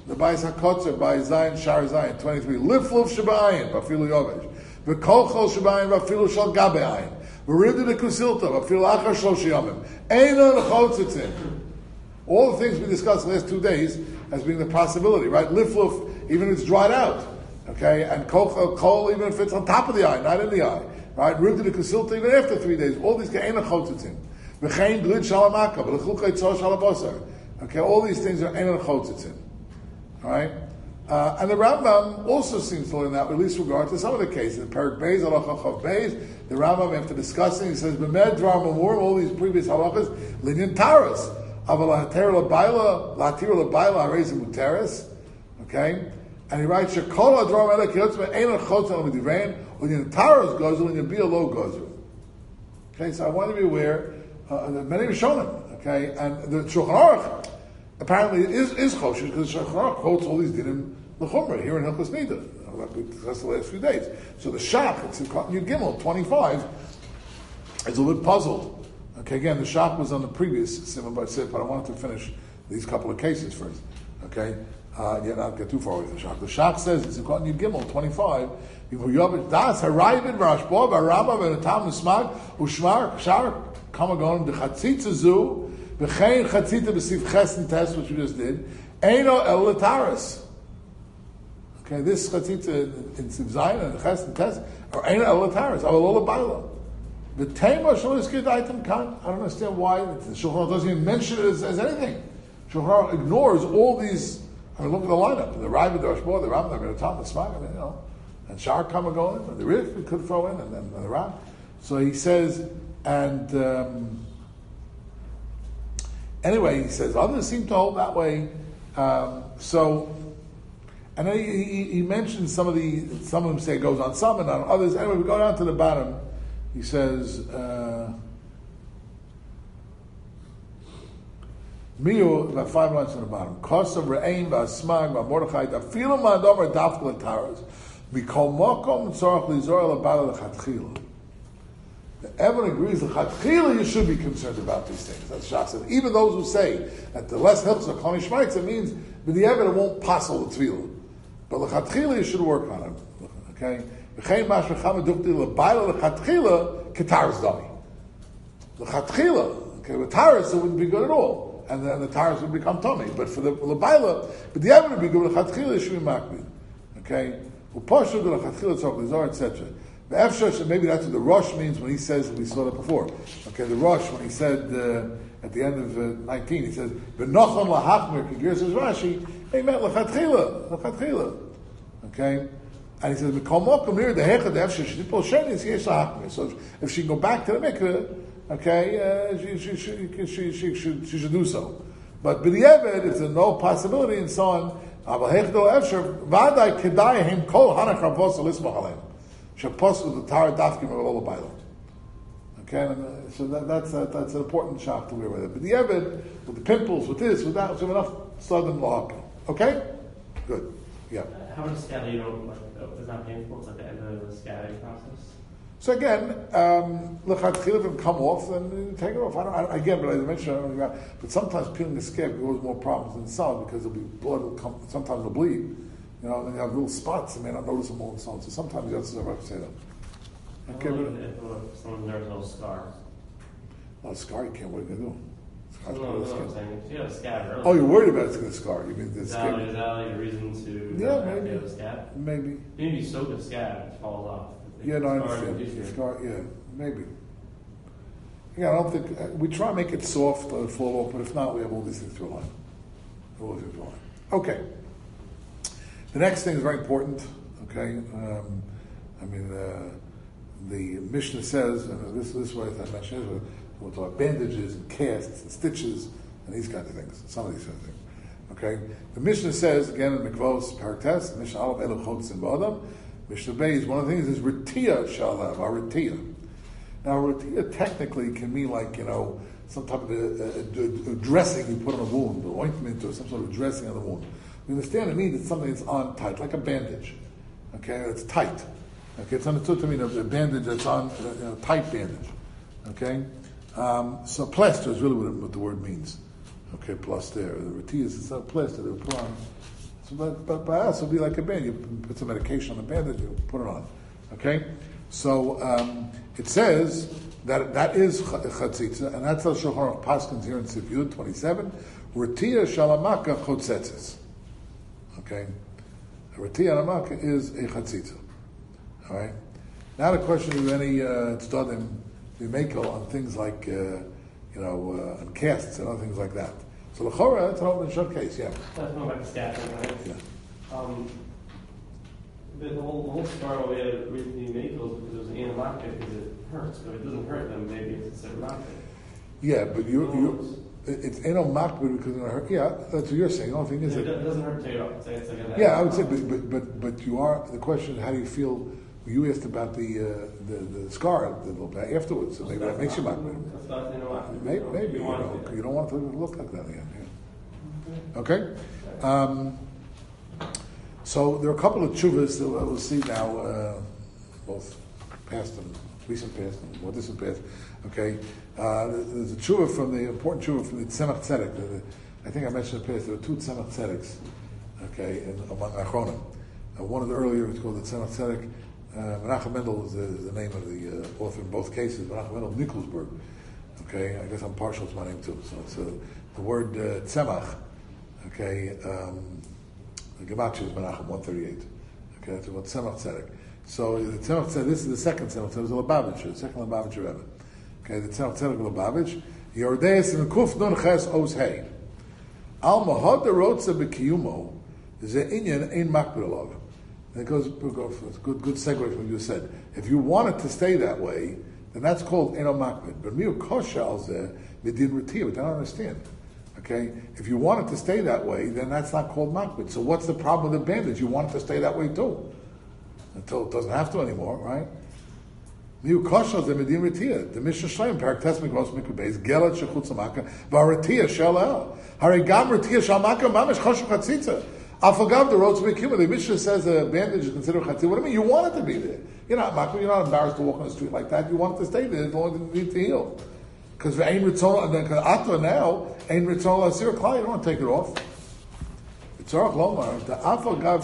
The Bais HaKotzer, by Zayin, Shar Zayin, twenty-three. Lifluf Shabayin, Bafilu Yovesh. V'kolchol Shabayin, Bafilu Shal Gabe'ayin. V'ridu de Kusilta, Bafilu Achar Shal Shiyamim. Eina L'chotzitzin. All the things we discussed the last two days as being the possibility, right? Lifluf, even if it's dried out. Okay? And kol, kol even if it's on top of the eye, not in the eye. Right? Ridu de Kusilta, even after three days. All these, Eina L'chotzitzin. V'chein Glid Shalamaka, V'lechulcha Yitzor Shalabosar. Okay? All these things are Eina L'chotzitzin. All right? Uh, and the Rambam also seems to learn that, at least with regard to some of the cases. In Perik Beis, Halacha Chav Beis, the Rambam, after discussing, he says, B'med Dvar Mamur, all these previous halachas, Linyan Taras, Aval Lahater L'Baila, Lahatir L'Baila, Harez Muteres, okay? And he writes, Shekol HaDvar Melech Yotzme, Ein HaChotz Al Midivrein, Linyan Taras Gozer, Linyan Bia Lo Gozer. Okay, so I want to be aware, uh, that many Rishonim, okay? And the Shulchan Aruch, apparently is is choshesh because Shulchan Aruch quotes all these dinim l'chumra here in Hilchos Nida, like we discussed the last few days. So the Shach, it's in Yud Gimel twenty-five, is a little bit puzzled. Okay, again, the Shach was on the previous simon by Sid, but I wanted to finish these couple of cases first. Okay, uh, yeah, not get too far with the Shach. The Shach says it's in Yud Gimel twenty-five. Das harayvin v'rashbo v'arama v'natam nismag u'shmar shar kamagon dechatzitza zu. V'chein chatzita b'sif ches and test, which we just did, eino el lataris. Okay, this chatzita in Siv Zayin and ches and test, or eino el lataris, aval ola baila. The tema shal iskid item kan. I don't understand why the Shulchan Aruch doesn't even mention it as, as anything. Shulchan Aruch ignores all these. I mean, look at the lineup: the Raiva, the Rashbo, the Ram, the Ram, the Smag. I mean, you know, and Shar Kamagon, and the Rif we could throw in, and then the Ram. So he says, and. Um, Anyway, he says, others seem to hold that way. Um, so, and then he, he, he mentions some of the, some of them say it goes on some and on others. Anyway, we go down to the bottom. He says, uh, Miu, about five lines on the bottom. Kosav re'ein v'asmag v'mordechai dafilu ma'adom dafk l'taras mikol mokom tzorach lizor l'bala l'chatchila. The Evan agrees that Chatchila you should be concerned about these things. That's Shach said. Even those who say that the less helps are Koni Shmaitz, it means with the Evan it won't passel the Tefillah. But the Chatchila you should work on it. Okay? V'chein mash v'chama dukti l'bayla l'Chatchila k'taras dami. The Chatchila, okay, with Taras it wouldn't be good at all. And then the Taras would become tummy. But for the l'bayla, but the Evan would be good with Chatchila, it should be makbid. Okay? U'poshu the Chatchila tzok l'zor, et cetera. The Efshesh, maybe that's what the Rosh means when he says, we saw that before. Okay, the Rosh, when he said uh, at the end of uh, nineteen, he says, V'nochon lahachmir, k'gir says Rashi, he meant l'chatchila, l'chatchila. Okay? And he says, V'kol mokum near the hechad Efshesh, nipol shenis, yesh lahachmir. So if, if she can go back to the mikveh, okay, uh, she, she, she, she, she, she, she should do so. But b'di'eved, it's a no possibility, and so on. Aval hechad Efshesh, v'adai kedai him kol hanach rabos l'ismach aleim. Shaposu the Tara Dafkim of all the Bible. Okay, and, uh, so that, that's uh, that's an important shot to wear with it. But the Evid, with the pimples, with this, with that, so enough southern law. Okay, good. Yeah. How about a scab? You don't like it's not painful. It's at the end of the scabbing process. So again, um, look, if it come off, then you take it off. I don't. I, again, but as I mentioned, I don't know, but sometimes peeling the scab causes more problems than some because it'll be blood will come. Sometimes it'll bleed. You know, then you have little spots, and may not notice them all and so on. So sometimes that's what I have to say that. Okay, How but about if someone there's no scars? Well, a scar, you can't, what are you going to do? Scar's No, part no, of the no, I'm skin. saying if you have a scab early. Oh, you're worried about it's going to scar. You mean the Is that, like, skin? is that like a reason to Yeah, not maybe. have a scab? Maybe. Maybe you soak a scab, it falls off. Yeah, no, I Scar understand. reduces it. Scar, yeah, maybe. Yeah, I don't think, uh, we try to make it soft, let it fall off, but if not, we have all these things to rely on. All these things to rely on. Okay. The next thing is very important, okay? Um, I mean, uh, the Mishnah says, and this this way I mentioned, we'll talk about bandages and casts and stitches and these kinds of things, some of these kinds of things. Okay? The Mishnah says, again in Mikvos, Paraktes, Mishnah Aleph Elu Chodsim Ba'adam, Mishnah Beis, one of the things is Ritiya Shalav, our Ritiya. Now, Ritiya technically can mean like, you know, some type of a, a, a dressing you put on a wound, or ointment or some sort of dressing on the wound. We understand it means it's something that's on tight, like a bandage. Okay, it's tight. Okay, it's understood to mean a, a bandage that's on, a, you know, tight bandage. Okay, um, so plaster is really what, it, what the word means. Okay, plaster. The retias is a plaster they put on. So, but, but by us, it'll be like a band. You put some medication on the bandage, you put it on. Okay? So, um, it says that that is chatzitza, and that's how Shulchan Aruch Paskins here in Sifyud twenty-seven. Retia shalamaka chotzetzes. Okay? Retia shalamaka is a chatzitza. All right? Now the question is any uh, tzedadim we make on things like, uh, you know, uh, on casts and other things like that. So l'chora, it's an open shut case, yeah. That's more like a staffing, right? Yeah. Um, the, the whole, the whole start way to read the makos because it was an anamaka because it hurts. But if it doesn't hurt them, maybe it's a seramaka. Yeah, but you, you it's enomakbid because it's going to hurt. Yeah, that's what you're saying. The only thing is it, that, it doesn't hurt to take it off. It's like, it's like a, yeah, I would say, but, but but but you are. The question is, how do you feel? You asked about the uh, the, the scar the little bit afterwards, so maybe that makes you makbid. Maybe, maybe you, know, you don't want it to look like that again. Yeah. Okay. Um, so there are a couple of tshuvas that we'll see now, uh, both past and recent past and more distant past. Okay. Uh, there's a tshuva from the important tshuva from the Tzemach Tzedek. The, the, I think I mentioned in the past there are two Tzemach Tzedeks. Okay, in, among Achronim. Uh, one of the earlier was called the Tzemach Tzedek. Uh, Menachem Mendel is the, the name of the uh, author in both cases. Menachem Mendel of Nikolsburg. Okay, I guess I'm partial to my name too. So it's uh, the word uh, Tzemach. Okay, um, the Gematria is Menachem one thirty-eight. Okay, that's about Tzemach Tzedek. So the Tzemach Tzedek, this is the second Tzemach Tzedek. It was a Lubavitcher, the second Lubavitcher Rebbe. Okay, the Tzemach Tzedek Lubavitch. Yordeis in Kuf Nun Ches Oz Hey. Al Mahad Derotza B'Kiyumo Ze Inyan Ein Makbirolog. And it goes, it goes it's a good, good segue from what you said. If you want it to stay that way, then that's called Eno Makbid. But Miu Kosha Al Zeh Midin Retir, which I don't understand. Okay? If you want it to stay that way, then that's not called Makbid. So what's the problem with the bandage? You want it to stay that way too. Until it doesn't have to anymore, right? Miu Kosha Zeh Midin Retir. The Mishnah Shleim, Parak Tesmik Ros Mikra Beis, Gelat Shechutz Amaka, V'Aretia Shel El. Harigam Retia Shel Maka, Mamish Chosha Chatzitza. Afagav the roads make human. The Mishnah says a bandage is considered chatzitza. What do you mean? You want it to be there. You're not makbid. You're not embarrassed to walk on the street like that. You want it to stay there as long as you need to heal. Because for ein ritzon, and then ata now ein ritzon l'asir klal. You don't want to take it off. It's arach lomar the afagav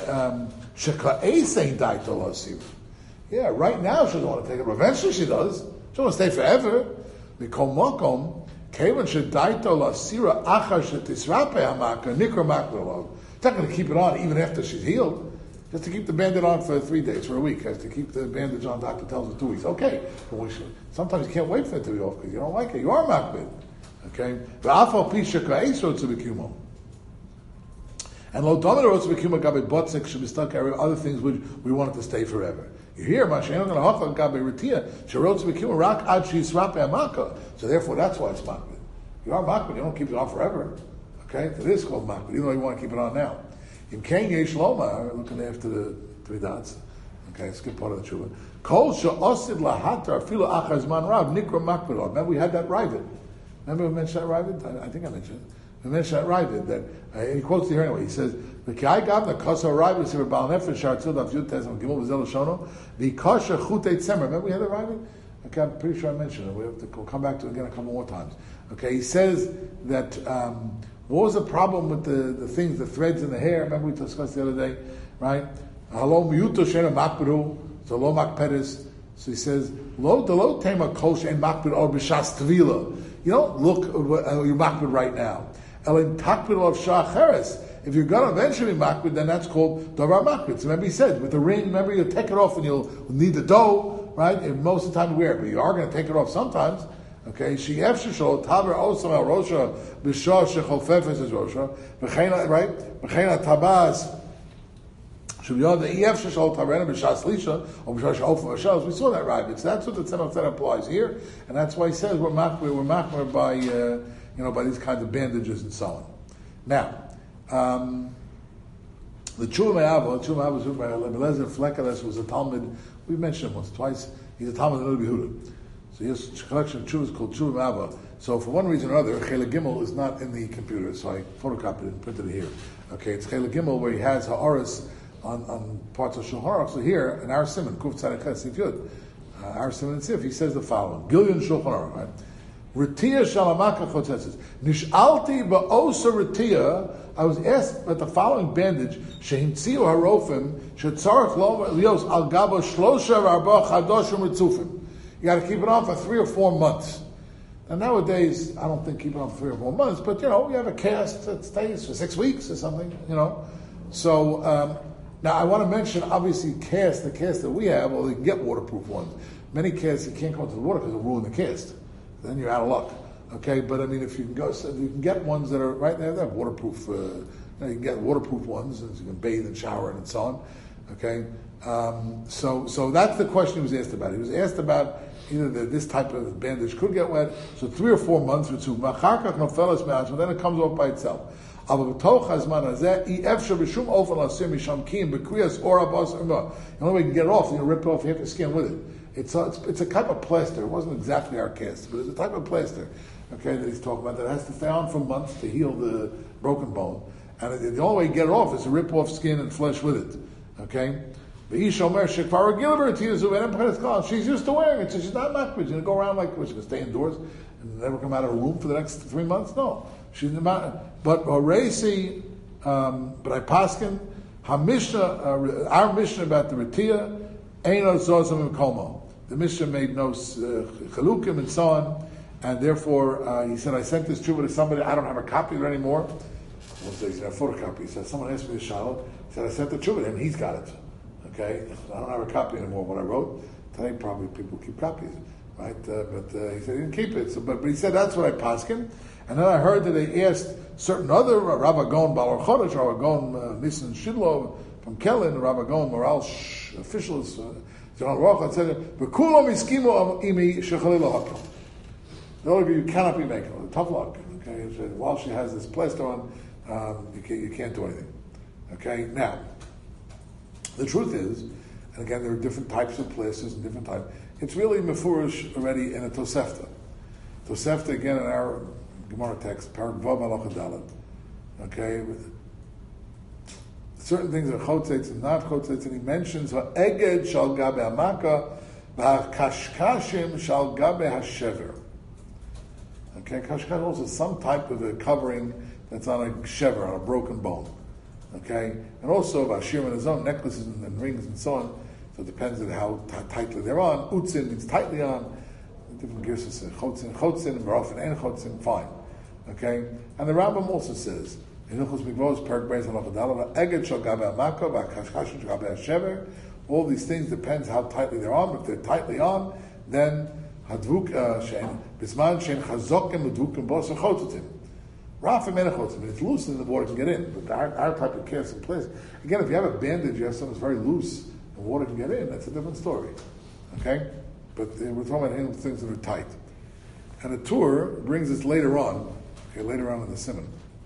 sheka'es ein daito l'asir. Yeah, right now she doesn't want to take it. But eventually she does. She doesn't want to stay forever. Mikol makom kevan shedaito l'asira achar shetisrape hamaka nikra makbid. It's not going to keep it on even after she's healed. Just to keep the bandage on for three days, for a week. Has to keep the bandage on, doctor tells her two weeks. Okay. But we should, sometimes you can't wait for it to be off because you don't like it. You are makbid. Okay? And lo domer rotz b'kiyuma gabe botzik should be stuck other things which we want it to stay forever. You hear, Mashiach going to hachal gabe retia sherotz b'kiyuma rak ad sheisrape amaka. So therefore, that's why it's makbid. You are makbid. You don't keep it on forever. Okay, it is called makbid, even though you want to keep it on now. In Kain Yesh Loma, looking after the three dots. Okay, skip part of the tshuva. Kol she'osid lahatar filo achar zman rav nikra makbid. Remember we had that Ravid. Remember we mentioned that Ravid? I, I think I mentioned it. We mentioned that Ravid. That uh, he quotes here anyway. He says, "V'kai gavna kasa Ravid sever bal nefesh shartzil daf yud tes gimel v'zel shono v'kasha chutei tzemer." Remember we had that Ravid? Okay, I'm pretty sure I mentioned it. We have to we'll come back to it again a couple more times. Okay, he says that. Um, What was the problem with the, the things, the threads in the hair? Remember we discussed the other day, right? Hello, miyuto shena makberu, so lo makperes. So he says, lo de lo tema kosh and makbed or b'shas tvila. You don't look, uh, you're makbed right now. Elin takbed of shacheres. If you're going to eventually be makbed, then that's called davar makbed. So remember he said, with the ring, remember you'll take it off and you'll need the dough, right? And most of the time you wear it, but you are going to take it off sometimes. Okay, she efshishol taber osam al rosha b'shah shechofefes is rosha b'chein right b'chein tabaz shubiyod the efshishol taberna b'shah slisha or b'shah shechofefes shells. We saw that right. It's that's what the Tzemach Tzedek applies here, and that's why he says we're makbid we're makbid by uh, you know by these kinds of bandages and so on. Now, um, the Tshuva Me'ava, the Tshuva Me'ava was written by Rabbi Eliezer Fleckeles, was a Talmud. We mentioned him once, twice. He's a Talmud in Rabbi Yehuda. So he has a collection of chuvas called Tshuva Me'ava. So for one reason or other, Chela Gimel is not in the computer, so I photocopied it and printed it here. Okay, it's Chela Gimel where he has Ha'aris on, on parts of Shulchan Aruch. So here, in our Simon, Kuf Tzadek Ches Sif Yud, uh, our Simon and Sif, he says the following. Gilyon Shulchan Aruch, right? Ritia shalamaka chotzetzes. Nishalti ba'osa ritia. I was asked about the following bandage. Shehimtziu harofim shetzarach lios al gabo shlosha v'arba chadoshim ritzufim. You got to keep it on for three or four months. And nowadays, I don't think keep it on for three or four months, but you know, you have a cast that stays for six weeks or something, you know. So um, now I want to mention, obviously, cast the cast that we have, well, you can get waterproof ones. Many casts you can't go into the water because it'll ruin the cast. Then you're out of luck. Okay, but I mean, if you can go, so you can get ones that are right there. They have waterproof. Uh, you, know, you can get waterproof ones, and you can bathe and shower and so on. Okay, um, so so that's the question he was asked about. He was asked about either the, this type of bandage could get wet, so three or four months or two. But then it comes off by itself. You know, we can get it off. You know, rip it off. You have to skin with it. It's a, it's, it's a type of plaster. It wasn't exactly our cast, but it's a type of plaster. Okay, that he's talking about that has to stay on for months to heal the broken bone, and it, the only way to get it off is to rip off skin and flesh with it. Okay. She's used to wearing it, so she's not makbid. She's going to go around like, what, she's going to stay indoors and never come out of a room for the next three months? No. She's not. But Horesi, um, but I paskin, HaMishnah, uh, our Mishnah about the Ritia, Eino Zozim Komo. The Mishnah made no uh, chalukim and so on, and therefore uh, he said, I sent this tshuva to somebody, I don't have a copy of it anymore. One says, he said, a photocopy. He said, someone asked me to shalom. He said, I sent the tshuva to him, he's got it. Okay, I don't have a copy anymore of what I wrote. Today probably people keep copies, right? Uh, but uh, he said he didn't keep it. So, but, but he said that's what I paskin. And then I heard that they asked certain other uh, Rabbi Gon Balar Chodesh, Rabbi Gon uh, Nissen Shidlo from Kellen, Rabbi Gon Moral sh- officials, John Rocha said, "V'kulam iskimu imi shechalila hakel." The other you cannot be making tough luck. Okay, he said, while she has this plaster on, um, you can't you can't do anything. Okay, now. The truth is, and again, there are different types of places and different types. It's really mefurish already in a Tosefta. Tosefta, again, in our Gemara text, Parak Vav Malach Dalet. Okay, certain things are chotzetz and not chotzetz, and he mentions ha'eged shal gabe ha'maka v'ha'kashkashim shal gabe ha'shever. Okay, kashkash also some type of a covering that's on a shever, on a broken bone. Okay, and also Bashir and his own necklaces and, and rings and so on. So it depends on how t- tightly they're on. Utzin means tightly on. Different gears say chotzin, chotzin, and barofen and chotzin. Fine. Okay, and the Rambam also says in Hilchos Mikvos Perek Beis Halachadalav Eged Shal Gabe Hamaka VaKashkashin Shal Gabe Hashever. All these things depends how tightly they're on. If they're tightly on, then Hadvuk Shein Bisman Shein Chazokim Hadvukim Bos Chotzatim. Rafa Menechotzim, it's loose and the water can get in. But our, our type of cast in place. Again, if you have a bandage, you have something that's very loose, and water can get in, that's a different story. Okay? But uh, we're talking about handling things that are tight. And the Tur brings us later on, okay, later on in the Simon.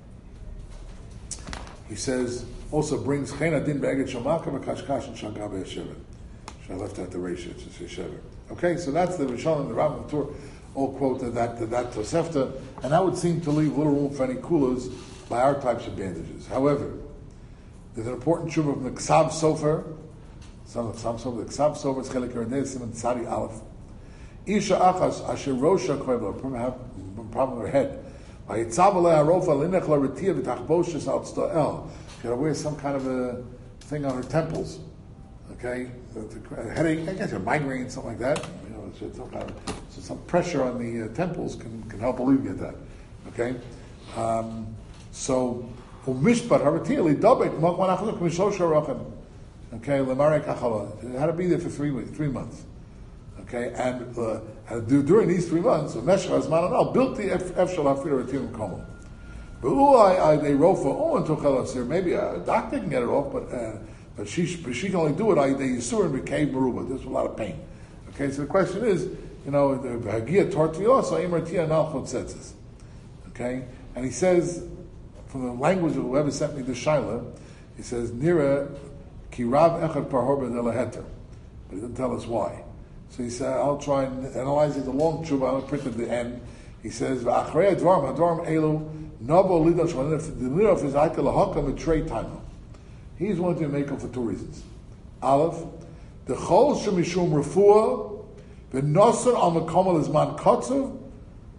He says, also brings Chena Din Be'eged Shamaka V'Kashkash and Shagabe Yeshevet. I left out the ratio, it's just Yeshevet. Okay, so that's the Rishon and the Rambam and the Tur. All quoted that that, that Tosefta, and that would seem to leave little room for any kulas by our types of bandages. However, there's an important tshuva from the Ksav Sofer, some of Ksav Sofer, the Ksav Sofer is Chelik Yerdei Simon Tzadi Aleph. Isha Achas Asher Rosha Koivla, have a problem with her head. Vayitzav Alei Harofa Linech La Retia V'Tachboshes Al Tztoel. She had to wear some kind of a thing on her temples. Okay, a headache, I guess a migraine, something like that. You know, so some kind of, so some pressure on the uh, temples can, can help alleviate that. Okay, um, so umishpat haratili dabek makmanachlik mishosh harachem. Okay, lemarek achala. It had to be there for three weeks, three months. Okay, and, uh, and during these three months, meshcha zman anal built the efshal hafir ratilim komo. But I they wrote for oh and tochelasir. Maybe a doctor can get it off, but. Uh, But she, she can only do it, they yisur and became meruba. There's a lot of pain. Okay, so the question is, you know, the hagia tortiosa imartia nal chotzetzes. Okay, and he says, from the language of whoever sent me the shaila, he says, nira ki rav echad parhor b'delaheter. But he didn't tell us why. So he said, I'll try and analyze it. The long tshuva, I'll print at the end. He says, v'achrei advarim, advarim elu, nobo lidosh, the lidosh is aita lahakam etrei taimo. He's wanting to make up for two reasons. Aleph, the chol shemishum refuah, the nosar al mekomal is man kotzav,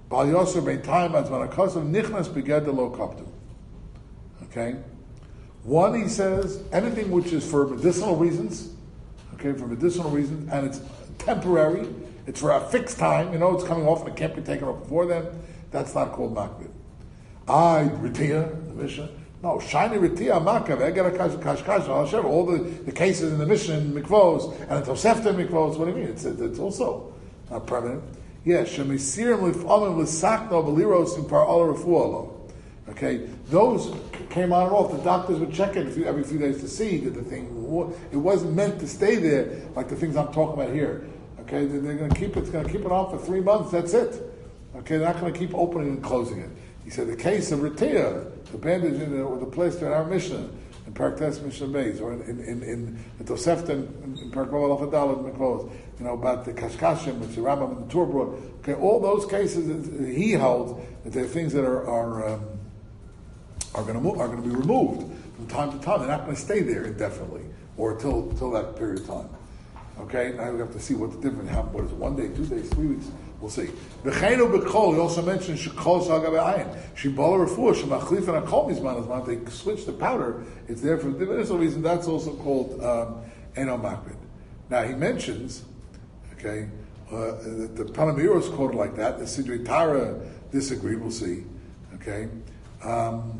Bal Yosef bein time as man akasav nichnas beged lo kaptu. Okay? One, he says, anything which is for medicinal reasons, okay, for medicinal reasons, and it's temporary, it's for a fixed time, you know, it's coming off and it can't be taken off before then, that's not called makbid. I, Ritia, the Mishnah, no, shiny Ritia, Makav, Egera Kashkash, Hashem, all the, the cases in the Mishnah in Mikvos, and the Tosefta in Mikvos, what do you mean? It's, it's also not permanent. Yes, Shemisirim Lif'amim L'Sakno V'Liros in Par Ola Refu'alo. Okay, those came on and off. The doctors would check it every few days to see that the thing, it wasn't meant to stay there like the things I'm talking about here. Okay, they're going to keep it, it's going to keep it on for three months, that's it. Okay, they're not going to keep opening and closing it. He said the case of Ritia, the bandage in the, or the plaster in our Mishnah, in Paraktes Mishnah Beis, or in, in, in, in the Tosefta, in, in Parakov Al-Afadal, in Mikvos, you know, about the Kashkashim, which the Rambam and the Torah brought. Okay, all those cases, he holds that they're things that are, are um, are going to move, are going to be removed from time to time. They're not going to stay there indefinitely or until until that period of time. Okay, now we have to see what the difference. How what is it? One day, two days, three weeks? We'll see. B'cheinu b'kol. He also mentioned shekol shagabe ayin. Shibala refuah shemachlif and akol mizman azman. They switch the powder. It's there for medicinal reason. That's also called um, eno makbid. Now he mentions, okay, uh, that the Panamiros quoted like that. The Sidrei Tara disagreed. We'll see. Okay. Um,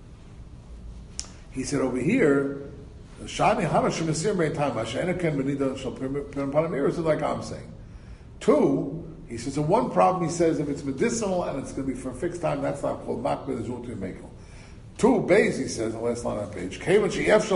He said over here, Shani Hanashim Nasir Bein Time, Ashanakan Benida Shal Panamiris is like I'm saying. Two, he says, so one problem he says, if it's medicinal and it's going to be for a fixed time, that's not called Makbid, is Utu Mekel. Two, Beis, he says, the last line on that page, Since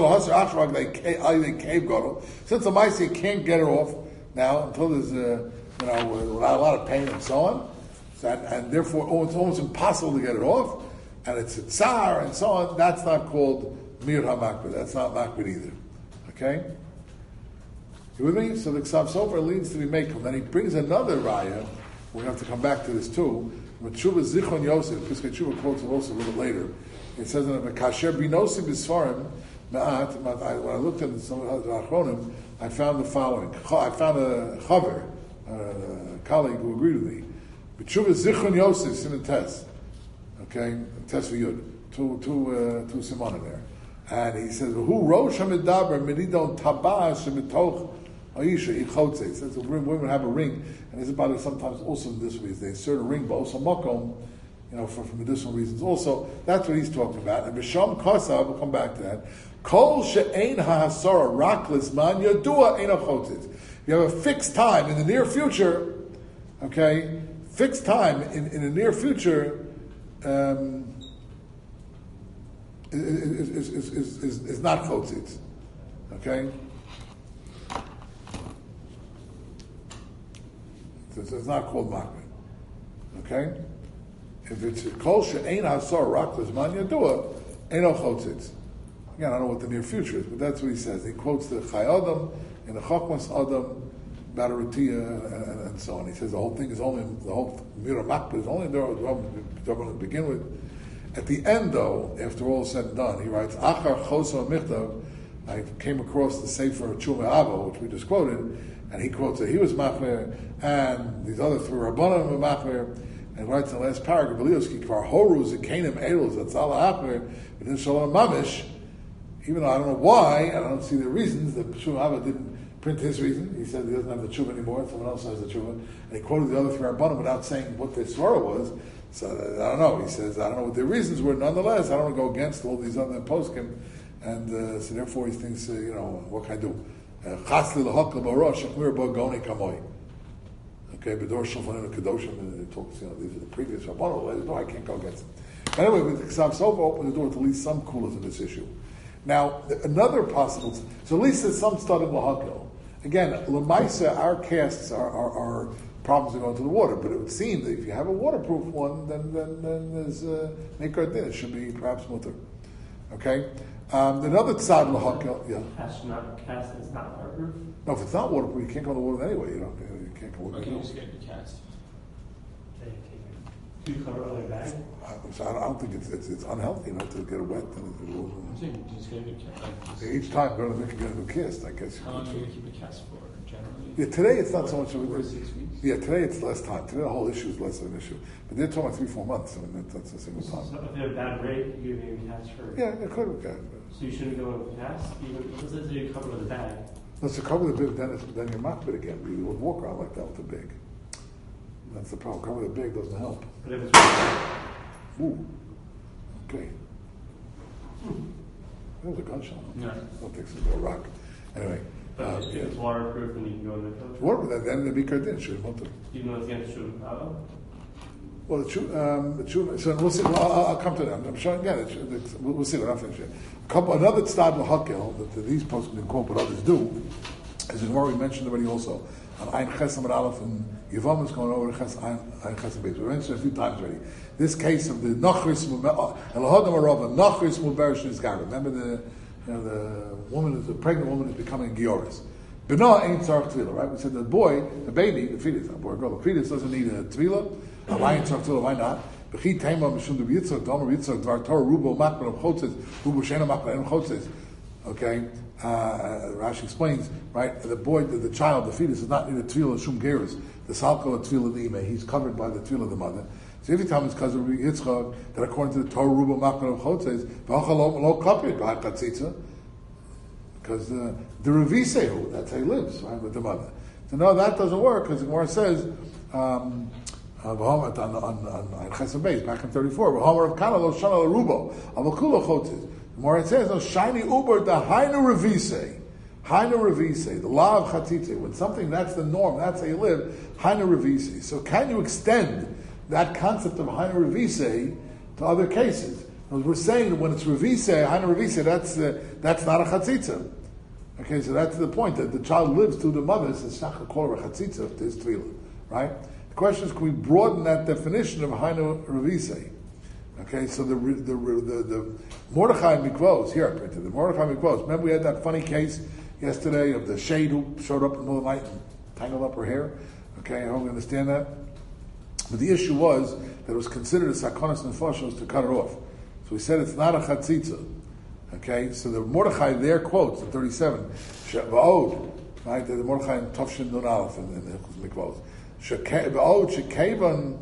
the Maisi can't get it off now until there's a, you know, without a lot of pain and so on, so, and, and therefore oh, it's almost impossible to get it off, and it's a tsar and so on, that's not called Mir HaMakbid. That's not Makbid either. Okay? You with me? So the Ksav Sofer leads to be Mekel. Then he brings another raya. We have to come back to this too. With Tshuva Zichron Yosef, Piskei Tshuva quotes it also a little later. It says in the Kasher Binosi B'Sfarim, Ma'at, when I looked at some of the Achronim, I found the following. I found a Chaver, a colleague who agreed with me. Tshuva Zichron Yosef, Siman Tes. Okay? Tes V'Yud. Two, two, uh, two Simon there. And he says, "Who rosh hamidaber mididon tabas shemitoch aisha ichotze." It says the women have a ring, and this is about it sometimes also in this way. They insert a ring, but also makom, you know, for, for medicinal reasons. Also, that's what he's talking about. And b'sham kasav, we'll come back to that. Kol she'ein ha'asara raklis man yadua ein achotzes. You have a fixed time in the near future. Okay, fixed time in, in the near future. Um, Is, is, is, is, is, is not chotzitz. Okay? It's, it's not called makbid. Okay? If it's kol she'ein hasor rak l'zman yadua, eino chotzitz. Again, I don't know what the near future is, but that's what he says. He quotes the Chai Adam and the Chokmas Adam, Bataratia, and, and so on. He says the whole thing is only, the whole Mira Makbid is only there to begin with. At the end, though, after all is said and done, he writes, Achar Choso Michtav, I came across the Sefer Chuma Avo, which we just quoted, and he quotes that he was Machmer, and these other three Rabbanim were Machmer, and writes in the last paragraph, Belioski, Kvar Horu Zikanim Elos, Zatzala Achmer, but in Shalom Mamish, even though I don't know why, I don't see the reasons, that Chuma Avo didn't print his reason. He said he doesn't have the Chuma anymore, someone else has the Chuma, and he quoted the other three Rabbanim without saying what their Swarah was. So I don't know. He says I don't know what their reasons were. Nonetheless, I don't want to go against all these other poskim, and uh, so therefore he thinks, uh, you know, what can I do? Chasli lahakla barosh shakmir bagoni kamoy. Okay, bedor shulchan kedoshim. It talks, you know, these are the previous rabbanon. No, I can't go against them. Anyway, with the Ksav Sofer opened the door to at least some coolers in this issue. Now, another possible. So at least there's some study lahakla. Again, lemaisa, our casts are. are, are problems are going to the water, but it would seem that if you have a waterproof one, then then, then there's uh, Mikra Din. It should be perhaps mutter. Okay? Um, another tzad l'hakel, yeah. Cast not cast is not waterproof. No, if it's not waterproof, you can't go in the water anyway. You don't. You can't go. Or can you just get the cast? Do you cover it on your bag? I, so I, don't, I don't think it's, it's it's unhealthy, you know, to get it wet. And it I'm saying you just get a new cast. Like, each time, go to make a new cast. I guess. How long are you going to keep the cast for? generally? Yeah, today it's not so much of Four a to six weeks? Yeah, today it's less time. Today the whole issue is less of an issue. But they're talking about three, four months. I mean, that, that's a single time. So if they have a bad break, you maybe cast for. Yeah, it could have got. So you shouldn't go with cast, even let's say you cover with a bag. Let's cover the big, then, it's, then you're not big again. You would walk around like that with a big. That's the problem. Cover the big doesn't help. But if it's Ooh. Okay. That was a gunshot. No. I don't think it's a rock. Anyway. but Uh, if yeah. it's waterproof, then you can go in the coach. What? Then then the bikar didn't shoot him. Even though it's against Shuvah Kava. Well, the true, um, the true, so we'll see. Well, I'll, I'll come to that. I'm showing again. It's, it's, we'll, we'll see. We're not finished yet. A couple, another tzad l'hakel that, that these posts can quote, but others do, is the Gemara we mentioned already also on Ein Chesam and Aleph and Yevam is going over to Ches Ein Ein Chesam Beis. We mentioned it a few times already. This case of the Nachris Elohadam Arava Nachris Muberish Nizgar. Remember the you know the woman is a pregnant woman is becoming a Gioris. Bina ain't tzarich tvila, right? We said the boy, the baby, the fetus, not boy or girl, the fetus doesn't need a tvila. Why ain't tzarich tvila? Why not? B'chi teima mishum de yitzchak, domer yitzchak, dvar Torah rubo makman of chotzes, rubo shena makman of chotzes. Okay, uh, Rashi explains, right? The boy, the, the child, the fetus does not need a tvila shum geras. The salko a tvila l'imeh. He's covered by the tvila of the mother. So every time it's because of yitzchak that according to the Torah rubo makman of chotzes, v'achal lo kapid b'hachatzitza. Because the the Revisehu, that's how he lives, right, with the mother. So no, that doesn't work because the Gemara says, um, uh, on on on Chesed Beis, back in thirty-four, V'homer of Kana lo shana l'rubo, avakulo chotzes. The Gemara says, no shiny uber the hainu Revise, hainu Revise, the law of chatzitze. When something that's the norm, that's how you live, hainu Revise. So can you extend that concept of hainu Revise to other cases? We're saying that when it's Revise, hainu Revise, that's uh, that's not a chatzitza. Okay, so that's the point, that the child lives through the mother, so it's not going to call her a chatzitza if there's tvila, right? The question is, can we broaden that definition of hainu Revise? Okay, so the the the, the Mordechai Mikvos, here I printed, the Mordechai Mikvos, remember we had that funny case yesterday of the shade who showed up in the middle of the night and tangled up her hair? Okay, I hope you understand that. But the issue was that it was considered a sakonis nefashos to cut it off. So we said it's not a chatzitza. Okay, so the Mordechai there quotes in thirty-seven, She'va'od, right? The Mordechai in Tavshin Nun Aleph in the Mikvos. She'va'od she'kevan,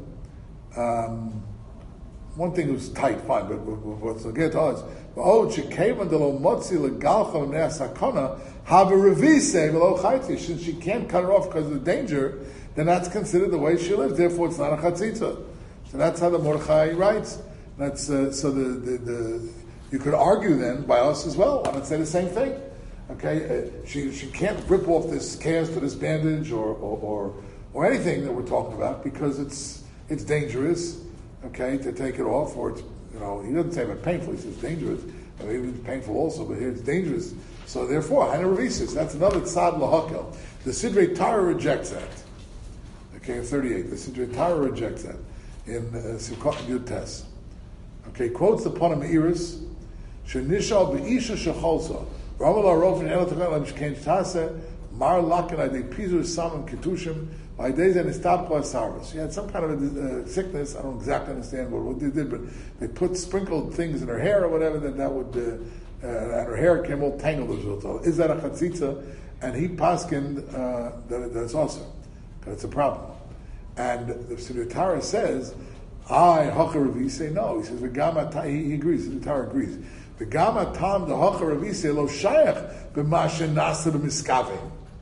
um, one thing was tight, fine, but what's the get to us? Va'od she'kevan de lo motzi legalcha v'nei sakona have a revise v'lo chayti. Since she can't cut it off because of the danger, then that's considered the way she lives. Therefore, it's not a chatzitza. So that's how the Mordechai writes. That's uh, so the, the the you could argue then by us as well. I would say the same thing. Okay, uh, she she can't rip off this cast or this bandage or or, or or anything that we're talking about because it's it's dangerous. Okay, to take it off, or it's you know he doesn't say about painful. He says dangerous. I mean, it's painful also, but here it's dangerous. So therefore, hainu revisis. That's another tzad lahakel. The Sidrei Torah rejects that. Okay, in thirty-eight, the Sidrei Torah rejects that in Sukkot Yud Tes. Okay, quotes the Pana Me'iris, Shenishal be'isha shecholsa, Ramal ha'rofin el tachel l'mishkein tase, mar laken adei pizur samim ketushim, v'adei zen istab kol ha'saros. She had some kind of a uh, sickness, I don't exactly understand what, what they did, but they put sprinkled things in her hair or whatever, then that would, uh, uh, and her hair came all tangled as well. Is that a chatzitza? And he paskined uh, that, that it's awesome, because it's a problem. And the Siddur Torah says, I hacha revise. No, he says v'gama. He, he agrees. The Torah agrees. V'gama tam the hacha revise lo shayach b'mashen nasa b'miskavim.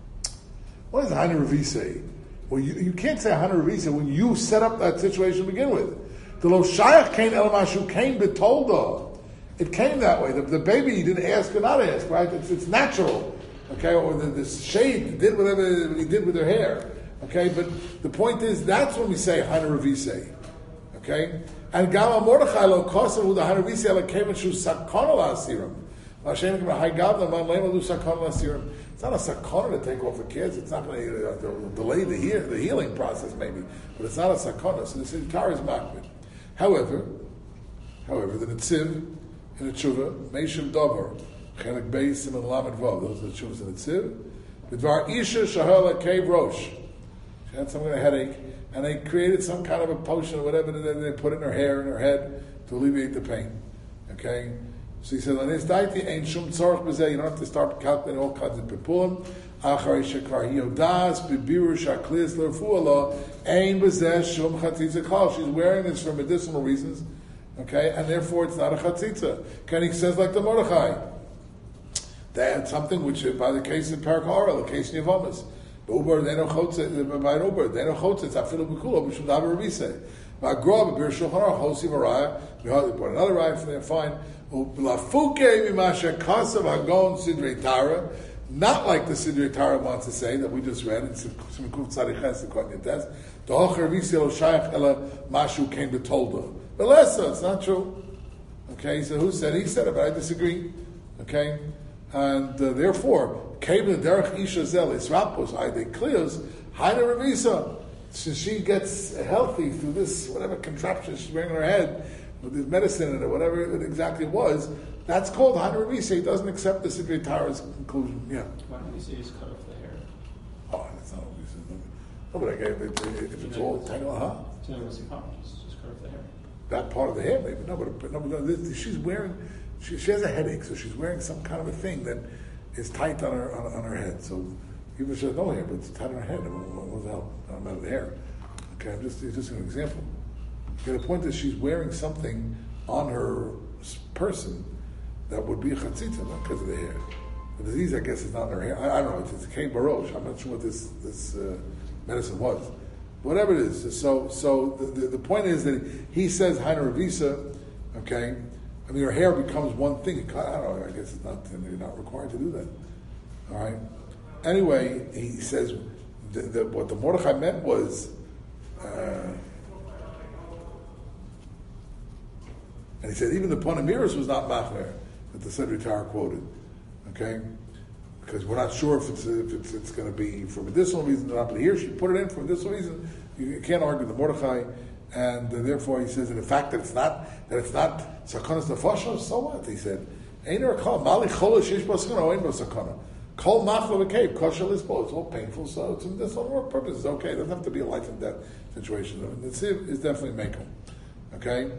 What is hainu revise? Well, you, you can't say hainu revise when you set up that situation to begin with. The lo shayach came elamashu came betolda. It came that way. The, the baby didn't ask or not ask. Right? It's, it's natural. Okay, or the, the shade did whatever he did with her hair. Okay, but the point is that's when we say hainu revise. Okay, and Gama Mordechai lo kosev hu the hainu revise ala keven shu sakona la'asirim. Hashem k'ma hay gavna man leima lu sakona la'asirim. It's not a sakona to take off the kids. It's not going to uh, delay the heal, the healing process maybe, but it's not a sakona. So this entire is makbid. However, however, the Netziv in the Tshuva Meishav Dover Chelik Beis and Lamed Vav. Those are the Tshuvas in the Netziv. B'dvar Isha Shahal Kav Rosh. She had some kind of headache, and they created some kind of a potion or whatever that they put in her hair and her head to alleviate the pain. Okay, So he says, "On his daiti ain't shum tzorach b'zeh." You don't have to start calculating all kinds of pepulim. Acharei shekar hiodas bibiru shaklis l'refuah ain b'zeh shum chatzitza kol. She's wearing this for medicinal reasons, okay, and therefore it's not a chatzitza. Can he says like the Mordechai? They had something which, by the case in Parak Hara, the case in Yavamas, Uber they no chotze by Uber they no chotze it's afilu b'kulo b'shum davar rabise. V'agrob b'bir shulchan aruch hosi v'raya. We hardly put another raya from there. Fine. Ulafuke mimasha kasav hagon sidrei Tara. Not like the Sidrei Tara wants to say that we just read in Simkuf Tzadiches the Kohen Yates. The Hocher Visi Lo Shayach Ela Mashu came to Tolda. But Lessa, it's not true. Okay, so who said? He said it, but I disagree. Okay, and uh, therefore, Kevin Derech Isha Zel Israpos Aide Clears Haina Revisa. Since she gets healthy through this whatever contraption she's wearing on her head with this medicine in it, whatever it exactly was. That's called Haina Revisa. He doesn't accept the Sidrei Tara's conclusion. Yeah. Why don't you say just cut off the hair? Oh, that's not what we said. No, but I gave it, if it's all tangled, huh? Just, just cut off the hair. That part of the hair, maybe. No, but, no, but this, she's wearing, she, she has a headache, so she's wearing some kind of a thing that is tight on her on, on her head. So even if she has no hair, but it's tight on her head, what, what the hell? Not matter the hair. Okay, I'm just, it's just an example. Okay, the point is she's wearing something on her person that would be a chatzitza, not because of the hair. The disease, I guess, is not in her hair. I, I don't know. It's, it's Kei Barosh. I'm not sure what this this uh, medicine was. Whatever it is. So, so the, the, the point is that he says Haina Revisa. Okay, I mean, her hair becomes one thing. I don't know. I guess it's not. You're not required to do that. All right. Anyway, he says that the, what the Mordechai meant was. Uh, and he said even the Panamiris was not machmer that the Sidrei Tara quoted, okay? Because we're not sure if it's if it's, it's going to be for medicinal reasons or not. But here she put it in for medicinal reason. You can't argue the Mordechai, and uh, therefore he says, in the fact that it's not that it's not sakonas nefashos, so what? He said, "Ein kol mali cholish ish basakana, ein basakana. Kol machla v'kev kosher lisbo." It's all painful, so it's this all purpose is okay. It doesn't have to be a life and death situation. The tziv is definitely makel, okay.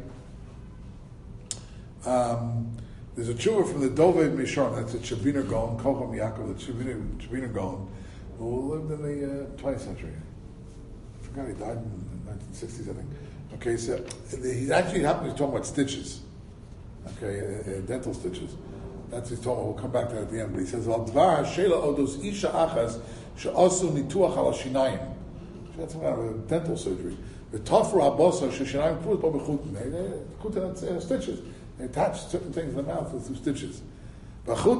Um, there's a tshuva from the Dovei Mishon, that's a Chaviner Gaon, Kocham Yaakov, the Chaviner Gaon, who lived in the uh, twentieth century. I forgot he died in the nineteen sixties, I think. Okay, so he actually happened to be talking about stitches, okay, uh, uh, dental stitches. That's what he's talking about. We'll come back to that at the end. But he says, Al Dvar HaShela Odos Isha Achas She'osu Nituach Al HaShinayim. She had some kind of a dental surgery. The Tofru HaBosa She'shinayim Kruz Bo B'chutin. Chutin and stitches. They attach certain things in the mouth with some stitches. They got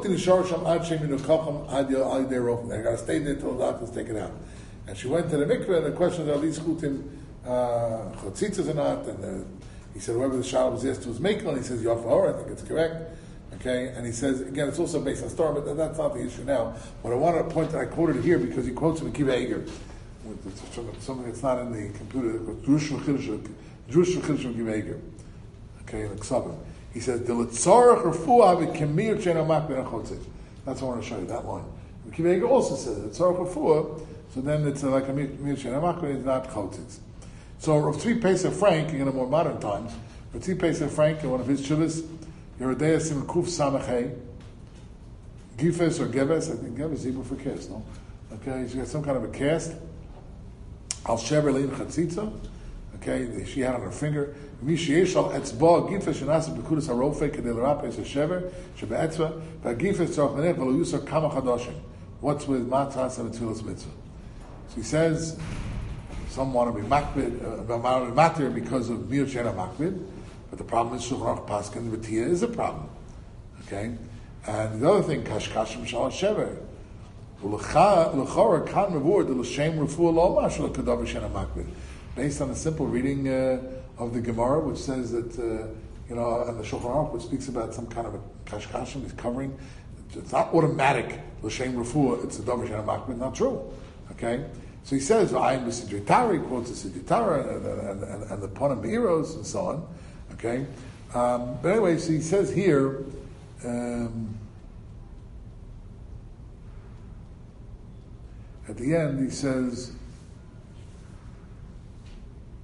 to stay there until the doctors take it out. And she went to the mikveh, and the question is, are these chutim chotzitzas or not? And uh, he said, whoever the shalosh was asked to was makel, and he says, Yofahor, I think it's correct. Okay, and he says, again, it's also based on Storm, but that's not the issue now. But I want to point that I quoted it here because he quotes from Akiva Eiger, something that's not in the computer, Jewish Chiddush of Akiva Eiger. Okay, in the Ksavim. He says, that's what I want to show you, that line. Akiva Eiger also says it. So then it's like a mir shenamakbin, it's not chotzitz. So Rav Tzvi Pesach Frank, in the more modern times, Rav Tzvi Pesach Frank, in one of his shuvas, Yerodei Sim Kuf Samachay, Gifes or Geves, I think Geves is Hebrew for cast, no? Okay, she got some kind of a cast. Al Shever Lein Chatzitza, okay, she had on her finger. Mishiyesh al etzba Gifes Shenasa Bekudas Harofe Kedei L'Rapes HaShever Shebe'etzva V'Gifes Tzorach Menech V'Lo Yusar Kama Chadoshim. What's with Matzah and Tfilas Mitzvah? So he says, some want to be makbid, uh, matter because of mir shena makbid, but the problem is Shulchan Aruch Paskin V'Tiyah is a problem. Okay? And the other thing, Kashkashim Shal Shever. L'chora kan mevur the l'shem refuah lo mashal kadav shena makbid. Based on a simple reading uh, of the Gemara, which says that, uh, you know, and the Shulchan Aruch, which speaks about some kind of a kashkashim, is covering. It's not automatic l'shem refuah. It's a davar shena makbid. Not true. Okay, so he says, "I'm the Sidrei Tara." He quotes the Sidrei Tara and, and, and, and the Ponim Be'iros and so on. Okay, um, but anyway, so he says here. Um, at the end, he says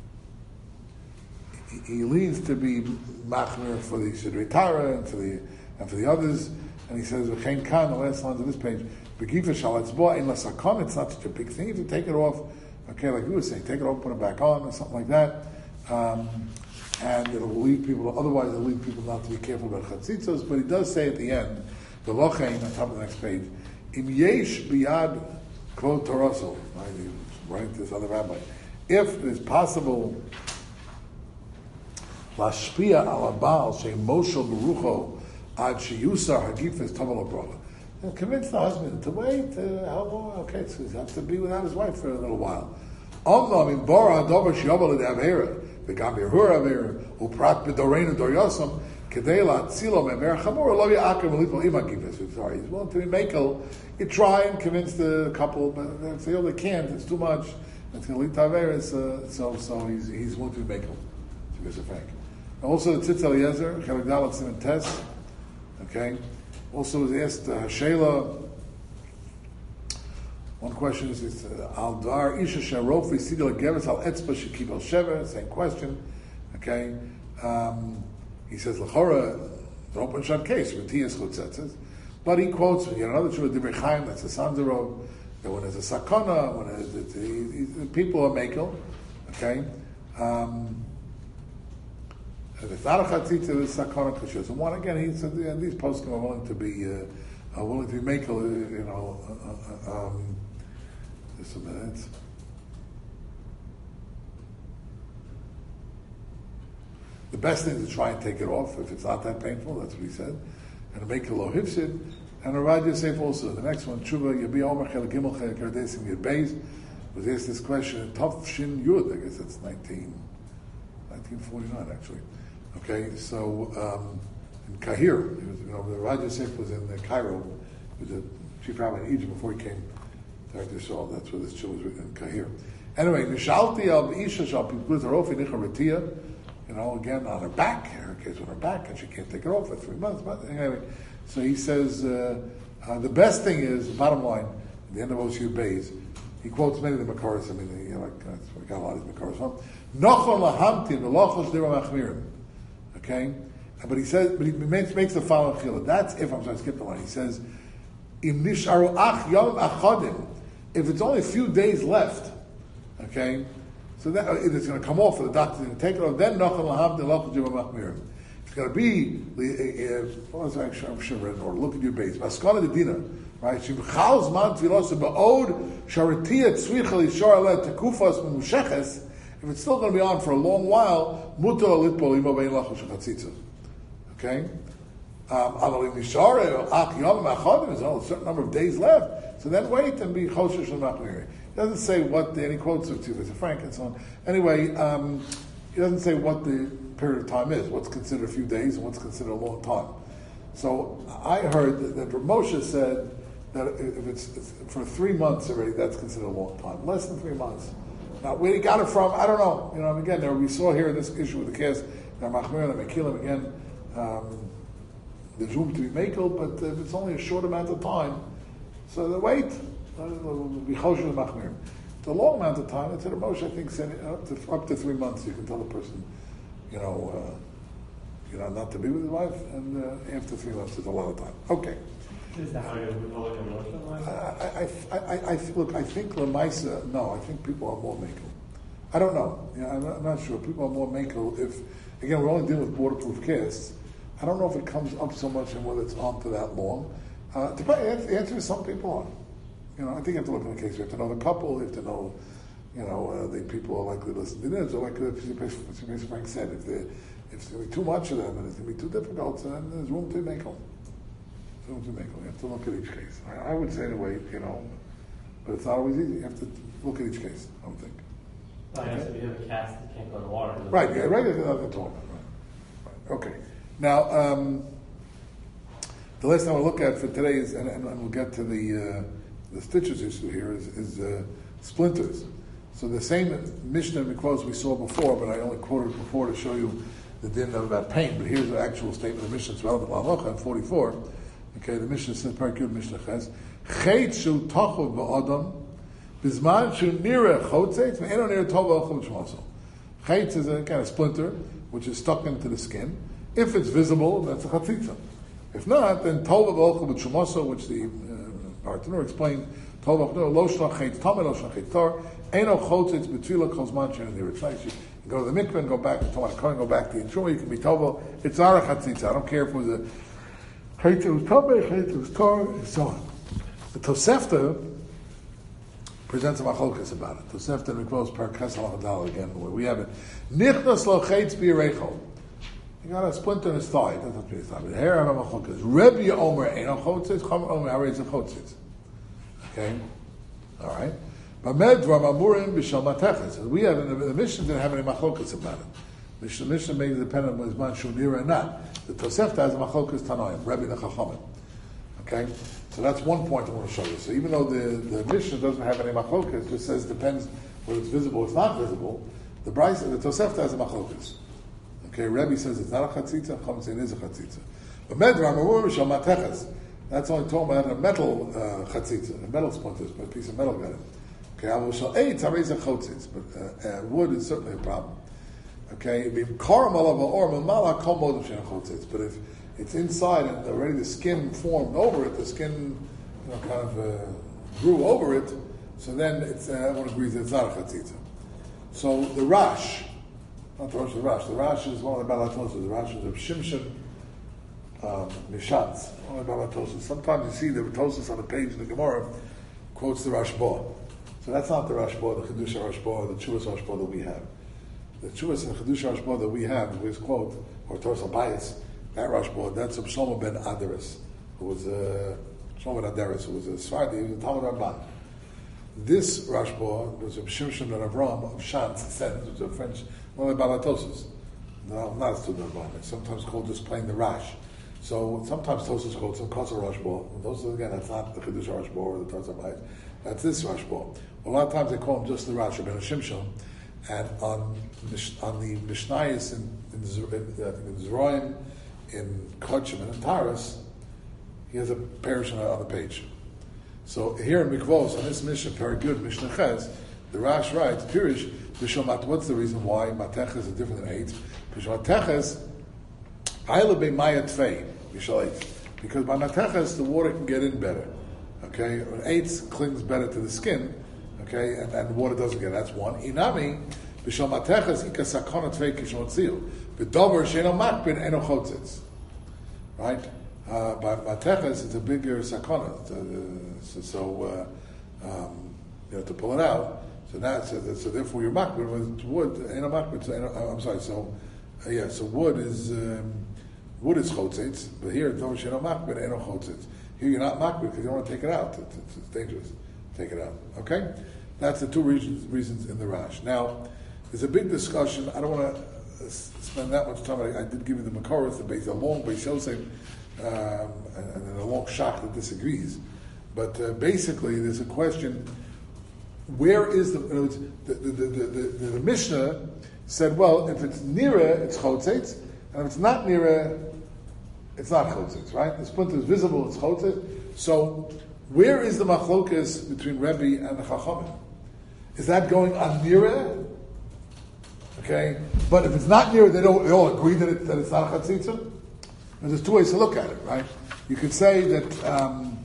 he, he leads to be machmer for the Sidrei Tara and for the And for the others, and he says, V'chein kan, the last lines of this page, B'gifa shal etzboa in lasakon, it's not such a big thing if you take it off, okay, like you were saying, take it off, put it back on, or something like that. Um, and it'll lead people, otherwise it'll lead people not to be careful about chatzitzos, but he does say at the end, the lochein, on top of the next page, im yesh biyad kvod toroso, right, he's writing to this other rabbi, if it's possible, lashpia al abal, she moshel berucho, ad sheyusar hagifes tavel bracha. And convince the husband to wait, uh, how long, okay, so he has to be without his wife for a little while. Omno, im bora adover shiobel ed avera, v'gam yehur avera, uprat b'doreinu dor yosam, kedei la'tzilo me'mer chamor, lo ya'akim v'litol ima gifes. Sorry, he's willing to be makel. You try and convince the couple, but they feel they can't, it's too much, it's going to lead to avera, so, so, so he's, he's willing to be makel. So here's a frank. Also, the Tzitz Eliezer, Chelik Dalet Siman Tes, okay? Also was asked, uh, Hashela, one question is, is uh, Al Dar Isha Sharofi Sidel Gevis Al Etzba Shekibel Shever, same question, okay? Um, he says, L'chora, the open shot case, Retias Chutzetzes, but he quotes, you know, another Shuvah Divrei Chaim, that's a Sanzerov, that when there's a Sakana, when there's, it's, it's, it's, people are makel, okay? Um, And it's not a chatzitza, it's sakana kashus. And one again, he said, yeah, these poskim are willing to be, uh, are willing to be makel, you know, uh, uh, um, just a minute. The best thing is to try and take it off if it's not that painful. That's what he said. And to make a lo hifsid. And a Rav Yosef also. The next one, Tshuva Yabi Omer Chel Gimel Chel Kardesim Yud Beis, was asked this question in Tov Shin Yud. I guess that's nineteen, nineteen forty-nine actually. Okay, so um, in Kahir, he was, you know, the Rav Yosef was in uh, Cairo. He was a chief rabbi in Egypt before he came to Eretz Yisrael. That's where this Tshuva was written in Kahir. Anyway, Nishalti al Isha shal Piplut Harofi Nicha Retia. You know, again, on her back, her case on her back, and she can't take it off for three months. But anyway, so he says, uh, uh, the best thing is, bottom line, at the end of Osir Beis, he quotes many of the Makaros, I mean, you know, like, that's where I got a lot of these Makaros from. Nochon lahamtin, v'lochos dira machmirim. Okay? But he says, but he makes, makes the following chila. That's if, I'm sorry, I skipped the line. He says, Im nisharu ach yom achadim, if it's only a few days left, okay? So that it's going to come off for the doctor to take it off. Then nochal laham delachol jiva machmirim. It's going to be. Uh, uh, actually, I'm sure in order. Look at your base. Maskana de dina, right? Shimchal zman tfilos ba'od sharatia tzvicha lishar alet tekufas memusheches. If it's still going to be on for a long while, mutar litpol ima bein lachol shechatzitza. Okay. Avalim nishar ach yom achadim. There's only a certain number of days left. So then wait and be chosher shel machmirim. He doesn't say what the, and he quotes it to Mister Frank and so on. Anyway, um, he doesn't say what the period of time is, what's considered a few days and what's considered a long time. So I heard that, that Rav Moshe said that if it's, it's for three months already, that's considered a long time. Less than three months. Now, where he got it from, I don't know. You know, and again, there we saw here this issue with the case, that Machmir and Mekilim, again, um, there's room to be makel, but if it's only a short amount of time, so the wait. The long amount of time, it's a Moshe, I think, said up to, up to three months. You can tell the person, you know, uh, you know, not to be with his wife, and uh, after three months is a lot of time. Okay. Is that how you would emotion? I, I, I, I, look, I think Lamaisa, no, I think people are more makel. I don't know. You know I'm, not, I'm not sure. People are more makel if, again, we're only dealing with waterproof casts. I don't know if it comes up so much and whether it's on to that long. Uh, the answer is some people are. You know, I think you have to look in the case. You have to know the couple. You have to know, you know, uh, the people are likely to listen to this. Or like Mister Frank said, if there, if there's going to be too much of them and it's going to be too difficult, so then there's room to make them. There's room to make them. You have to look at each case. I, I would say anyway, you know, but it's not always easy. You have to look at each case, I would think. Oh, okay? Yes, if you have a cast that can't go to water. Right, yeah, right, there's nothing to talk about. Right. Right. Okay. Now, um, the last thing I want to look at for today is, and, and we'll get to the, uh, the stitches issue here is, is uh, splinters. So the same Mishnah quotes we saw before, but I only quoted before to show you the din about pain. But here's the actual statement of the Mishnah. It's relevant to Halacha in forty-four. Okay, the Mishnah says, Parakut Mishnah Ches, Chet shu tachov ba'adam, bizman shu nira chotzetz, ve'eno nira tov v'achol shmaso. Chet is a kind of splinter, which is stuck into the skin. If it's visible, that's a chatzitza. If not, then Tova V'Ochel B'Chumoso, which the uh, Bartanur explained, Tova V'Ochel Lo Shlachet Tameh Lo Shlachet Tor, Eino Chotzitz B'Tfila Kol Zman She'en Nira. It's nice. You can go to the mikveh and go back, and go back to the Truma, you can be Tova. It's Ara Chatzitza. I don't care if it was a Chet it was Tameh, Chet it was Tor, and so on. The Tosefta presents a machlokas about it. Tosefta and Mikvos Per Kesel Hadal again, where we have it. Nichnas Lo Chetz B'Yirechol. You got a splinter in his thigh. It doesn't mean it's not. Here I have a machlokas. Rebbe Omer Eino Chotzitz, Chomer Omer Harei Chotzitz. Okay, all right. But Medvar Mamurim B'Shal Mateches. We have in the, the Mishnah didn't have any machlokas about it. Mishnah Mishnah made it dependent on was Manshu Nira or not. The Tosefta has a machlokas Tanoim, Rebbe Nechachomim. Okay, so that's one point I want to show you. So even though the, the Mishnah doesn't have any machlokas, it just says depends whether it's visible, it's not visible. The Bryce, the Tosefta has a machlokas. Okay, Rebbe says it's not a chatzitza, Chacham says it is a chatzitza. But Medvar Mamurim B'Shal Mateches. That's only talking about a metal uh, chatzitza, a metal splinters, but a piece of metal got it. Okay, I will show eight harei chotzitz, but uh, uh, wood is certainly a problem. Okay, but if it's inside and already the skin formed over it, the skin, you know, kind of uh, grew over it, so then it's, uh, everyone agrees that it's not a chatzitza. So the Rash, not the Rosh, the Rash, the Rash is one of the Balatosos, the Rash is of Shimshon um, Mishans, one of the Balatosos. Sometimes you see the Tosos on the page in the Gemara quotes the Rashba. So that's not the Rashba, the Chiddush Rashba, the Chuvas Rashba that we have. The Chuvas and Chiddush Rashba that we have, with quote, or Toras Abayis, that Rashba, that's of Shlomo ben Adaris, who was a, Shlomo ben Adaris, who was a Sfardi, he was a Talmud Ramban. This Rashba was of Shimshon ben Avram, of Shantz, Sens, which was a French, one of the Balatosos. No, not a student Ramban, it's sometimes called just plain the Rash. So sometimes Tosos called some Kosar Rashba. Those again, that's not the Chiddush Rashba or the Toras Abayis. That's this Rashba. A lot of times they call him just the Rash, Ben Shimshon, and on on the Mishnayos in in, in, I think in Zeroim, in Kodshim, and in Taras, he has a parish on, on the page. So here in Mikvos, on this Mishnah, very good Mishnah Ches, the Rash writes, Pirish, Bishomat. What's the reason why Mateches is different than eight? Bishomateches, Ayla be Maya Tvei, because by Mateches the water can get in better. Okay, an eight clings better to the skin, okay, and, and water doesn't get. That's one. Inami b'shal mateches ika sakona tvei kishmotzil b'dover sheino makbin eno chotzitz. Right, uh, by mateches it's a bigger sakona, uh, so, so uh, um, you have to pull it out. So that's so, so therefore your makbin with wood eno makbin. So eno, I'm sorry. So uh, yeah, so wood is um, wood is chotzitz, but here dover sheino makbin eno chotzitz. Here you're not makbid because you don't want to take it out. It's, it's, it's dangerous. Take it out. Okay? That's the two reasons, reasons in the Rash. Now, there's a big discussion. I don't want to spend that much time. I, I did give you the Makoros, the Beis, a long Beis Yosef, um, and, and a long Shach that disagrees. But uh, basically, there's a question, where is the, in other words, the, the, the, the, the, the Mishnah said, well, if it's Nira, it's Chotzitz, and if it's not Nira, it's not chotzitz, right? The splinter is visible, it's chotzitz. So, where is the machlokas between Rebbe and the Chachamim? Is that going on Nira? Okay, but if it's not Nira, they don't. They all agree that, it, that it's not a chatzitza. And there's two ways to look at it, right? You could say that um,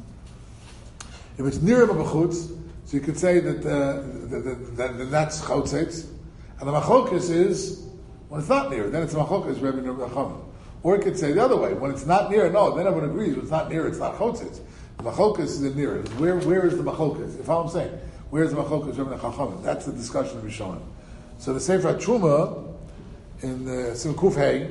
if it's Nira b'chutz, so you could say that, uh, that, that, that, that that's chotzitz, and the machlokas is when it's not Nira, then it's machlokas Rebbe and Chachamim. Or it could say the other way, when it's not near, no, then everyone agrees, when it's not near, it's not chotzitz. The machokas is the near. Where, where is the machokas? If I'm saying, where is the machokas from the chachamim? That's the discussion of Rishonim. So the Sefer Truma, in the Sim Kuf Hey,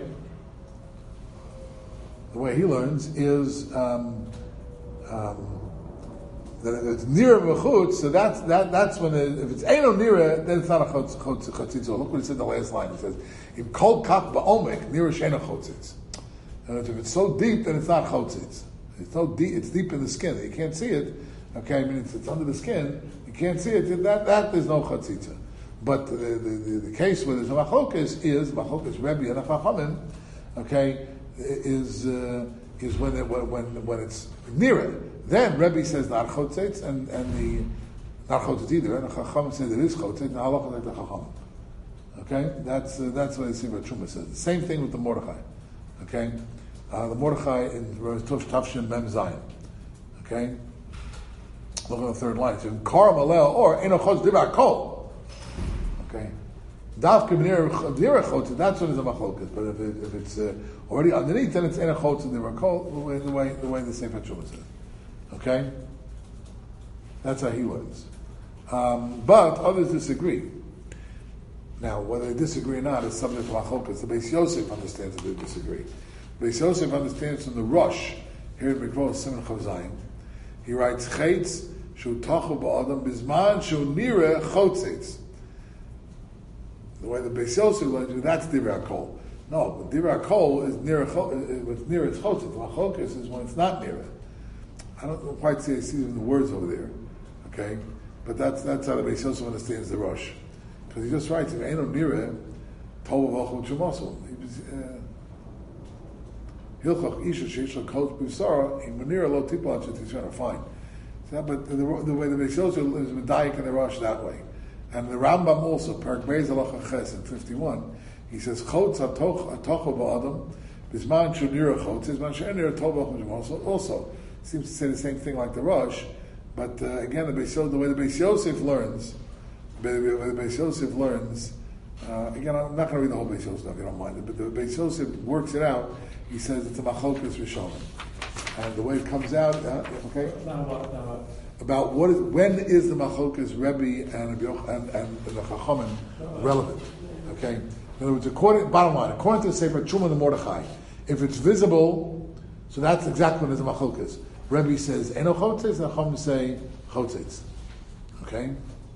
the way he learns is um, um, that it's near machutz, so that's, that, that's when, it, if it's Eino near, then it's not a chotzitz. Look what he said in the last line. He says, Im kol kach ba'omek, near she'ena chotzitz. And if it's so deep, then it's not chotzitz. It's so deep. It's deep in the skin. You can't see it. Okay, I mean it's, it's under the skin. You can't see it. That that there's no chatzitza. But the, the, the, the case where there's a machlokas is machlokas Rebbe and Chachamim. Okay, is uh, is when it, when when it's near it. Then Rebbe says not chotzitz, and and the not chotzitz either. And the Chachamim says it is chotzitz. And halacha like the Chachamim. Okay, that's uh, that's what I see what Truma says. The same thing with the Mordechai. Okay. Uh, the Mordechai in Tush Tafshin Mem Zayin. Okay? Look at the third line. It's in Kar Malel or Enochotz Divar Kol. Okay? Daf Kibnir Dirachotz, that's when it's a machlokas. But if, it, if it's uh, already underneath, then it's Enochotz Divar Kol, the way, the way, the way the Sefer Shuvah says. Okay? That's how he learns. Um, but others disagree. Now, whether they disagree or not is subject to machlokas. The Beis Yosef understands that they disagree. Beis Yosef understands from the Rosh, here in Mikvah Siman Chav Zayin, he writes, Chetz shu tachu ba'adam bizman shu nira chotzetz. The way the Beis Yosef learns, that's Divrei HaKol. No, the Divrei HaKol is near it's near its chotzetz. Machlokas is when it's not near it. I don't quite see, see the words over there. Okay? But that's that's how the Beis Yosef understands the Rosh. Because he just writes, if ain't no nira, tov v'achol chumasul. Hilchach isha sheishal koach b'sara in manira lo tipal shetishrana. Fine. So, but the, the, the way the Beis Yosef is medayik in the Rosh that way, and the Rambam also Perk Beis Halacha Ches in fifty-one, he says chotz atoch atocho ba'adam bisman shu nira chotz bisman shu nira tov v'achol chumasul. Also seems to say the same thing like the Rosh, but uh, again the Beis Yosef, the way the Beis Yosef learns, the way the Beis Yosef learns. Uh, again, I'm not going to read the whole Beis Yosef, if you don't mind it, but the Beis Yosef works it out. He says it's a machlokas rishonim, and the way it comes out, uh, okay, about what is when is the machlokas Rebbe and and, and the Chachamim relevant? Okay, in other words, according bottom line, according to the Sefer Truma and Mordechai, if it's visible, so that's exactly when there's a machlokas. Rebbe says eno chotzes, and Chachamim say chotzes. Okay.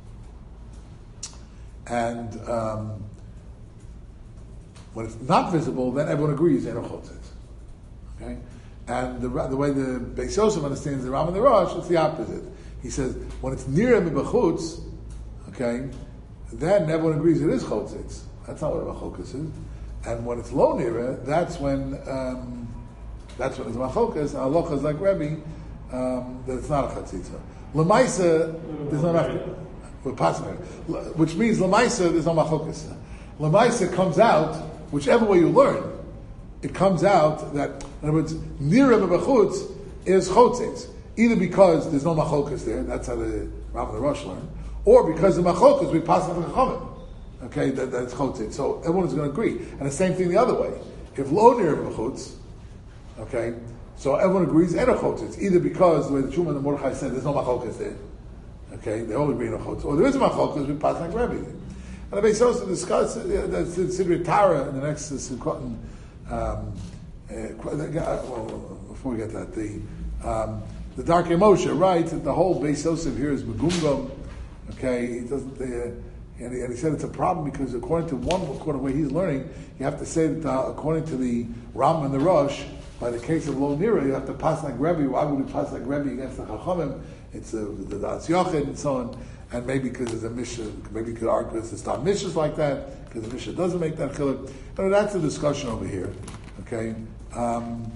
And um, when it's not visible, then everyone agrees Eno Chotzes. Okay, and the the way the Beis Yosef understands the Ram and the Rosh, it's the opposite. He says when it's near him b'chutz, okay, then everyone agrees it is Chotzes. That's not what a machlokas is. And when it's low near it, that's when um, that's when it's a machlokas. And halacha is like Rebbe um, that it's not a chatzitza. L'maisa, there's no enough. Which means Lamaisa, there's no machlokas. Lamaisa comes out, whichever way you learn, it comes out that, in other words, Nira b'chutz is chotzes. Either because there's no machlokas there, that's how the Rav and the Rosh learn, or because the machlokas we pass on the Chachamim. Okay, that, that's chotzes. So everyone is going to agree. And the same thing the other way. If lo Nira b'chutz, okay, so everyone agrees and a chotzes. Either because the way the Truma and the Mordechai said there's no machlokas there. Okay, they all agree on chotz. Or there is a machlokas, we pass like Rebbe. And the Beis Yosef discuss uh, the Sidrei Tara in the next uh, Sukkot. Um, uh, well, before we get that, the um, the Darkei Moshe writes that the whole Beis Yosef here is begumgum. Okay, he doesn't. Uh, and, he, and he said it's a problem because according to one according to the way he's learning, you have to say that uh, according to the Ram and the Rosh, by the case of Lo Nira, you have to pass like Rebbe. Why would we pass like Rebbe against the Chachamim? It's a, the Das Yochid and so on, and maybe because there's a Mishnah, maybe you could argue it's not Mishnahs like that, because the Mishnah doesn't make that chiluk. But that's a discussion over here, okay? Um,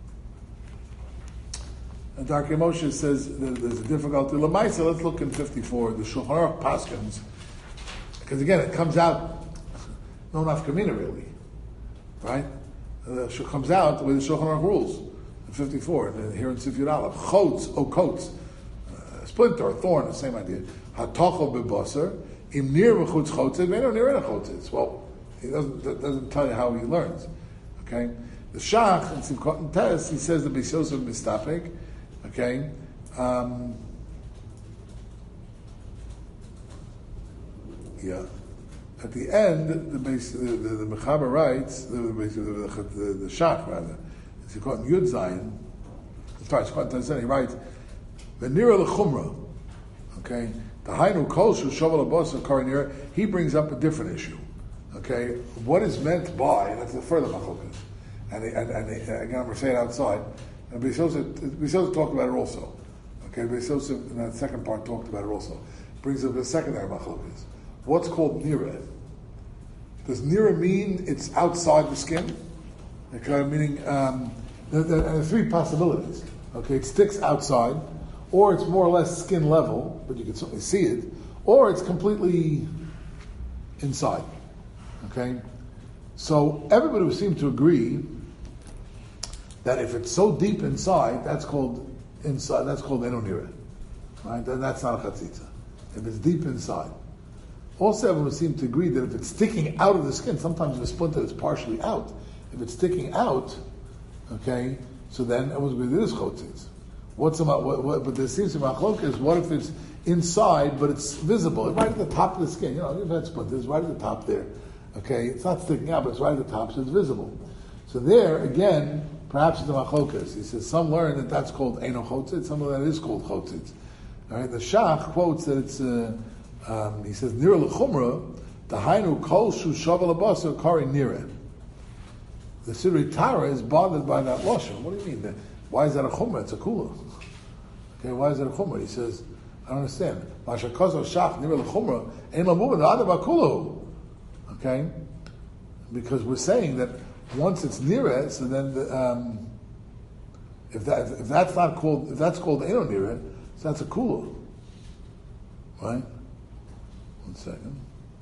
and Darkei Moshe says that there's a difficulty. Lamaisa, let's look in fifty-four, the Shulchan Aruch Paskins, because again, it comes out, no nafkamina really, right? Uh, it comes out the way the Shulchan Aruch rules, in fifty-four, and here in Sif Yud Aleph, chotz, o coats, splinter, or thorn, the same idea. Hatocho bebasar, im nir v'chutz chotzes, ve'eno nir chotzes. Well, he doesn't doesn't tell you how he learns. Okay, the Shach in Simchat and Tes, he says the Beis Yosef mistapek. Okay, um, yeah. At the end, the Beis, the, the, the Mechaber writes the the, the, the, the Shach rather. It's called Yud Zayin. Sorry, Simchat and Tes. He writes. The nira lechumra, okay. The hainu kol shu shovel abos karinira. He brings up a different issue, okay. What is meant by, and that's the further machlokas, and and, and again I'm going to say it outside. And Beis Yosef talked about it also, okay. Beis Yosef in that second part talked about it also. Brings up the secondary machlokas. What's called nira? Does nira mean it's outside the skin? Okay, meaning um, there, there are three possibilities. Okay, it sticks outside. Or it's more or less skin level, but you can certainly see it, or it's completely inside. Okay? So everybody would seem to agree that if it's so deep inside, that's called inside. That's called enonira, right? Then that's not a chatzitza. If it's deep inside. All seven of them seem to agree that if it's sticking out of the skin, sometimes the splinter is partially out. If it's sticking out, okay, so then it was it is chotzitz. What's about what, what? But there seems to be machlok is what if it's inside but it's visible, right at the top of the skin? You know, you've had splinters right at the top there. Okay, it's not sticking out, but it's right at the top, so it's visible. So there again, perhaps it's the machlokas. He says some learn that that's called eino chotzitz, some of that is called chotzitz. All right, the Shach quotes that it's. Uh, Um, he says, Nira l'chumra, the hainu kol shu shavel abasar kari nira. The Sidri Tara is bothered by that lashon. What do you mean? Why is that a chumra? It's a kula. Okay, why is that a chumra? He says, I don't understand. Masha kazo shach nira l'chumra, ein l'mumah the adab akulahu. Okay? Because we're saying that once it's nira, so then the, um, if that if that's not called if that's called eno nira, so that's a kula. Right? One second.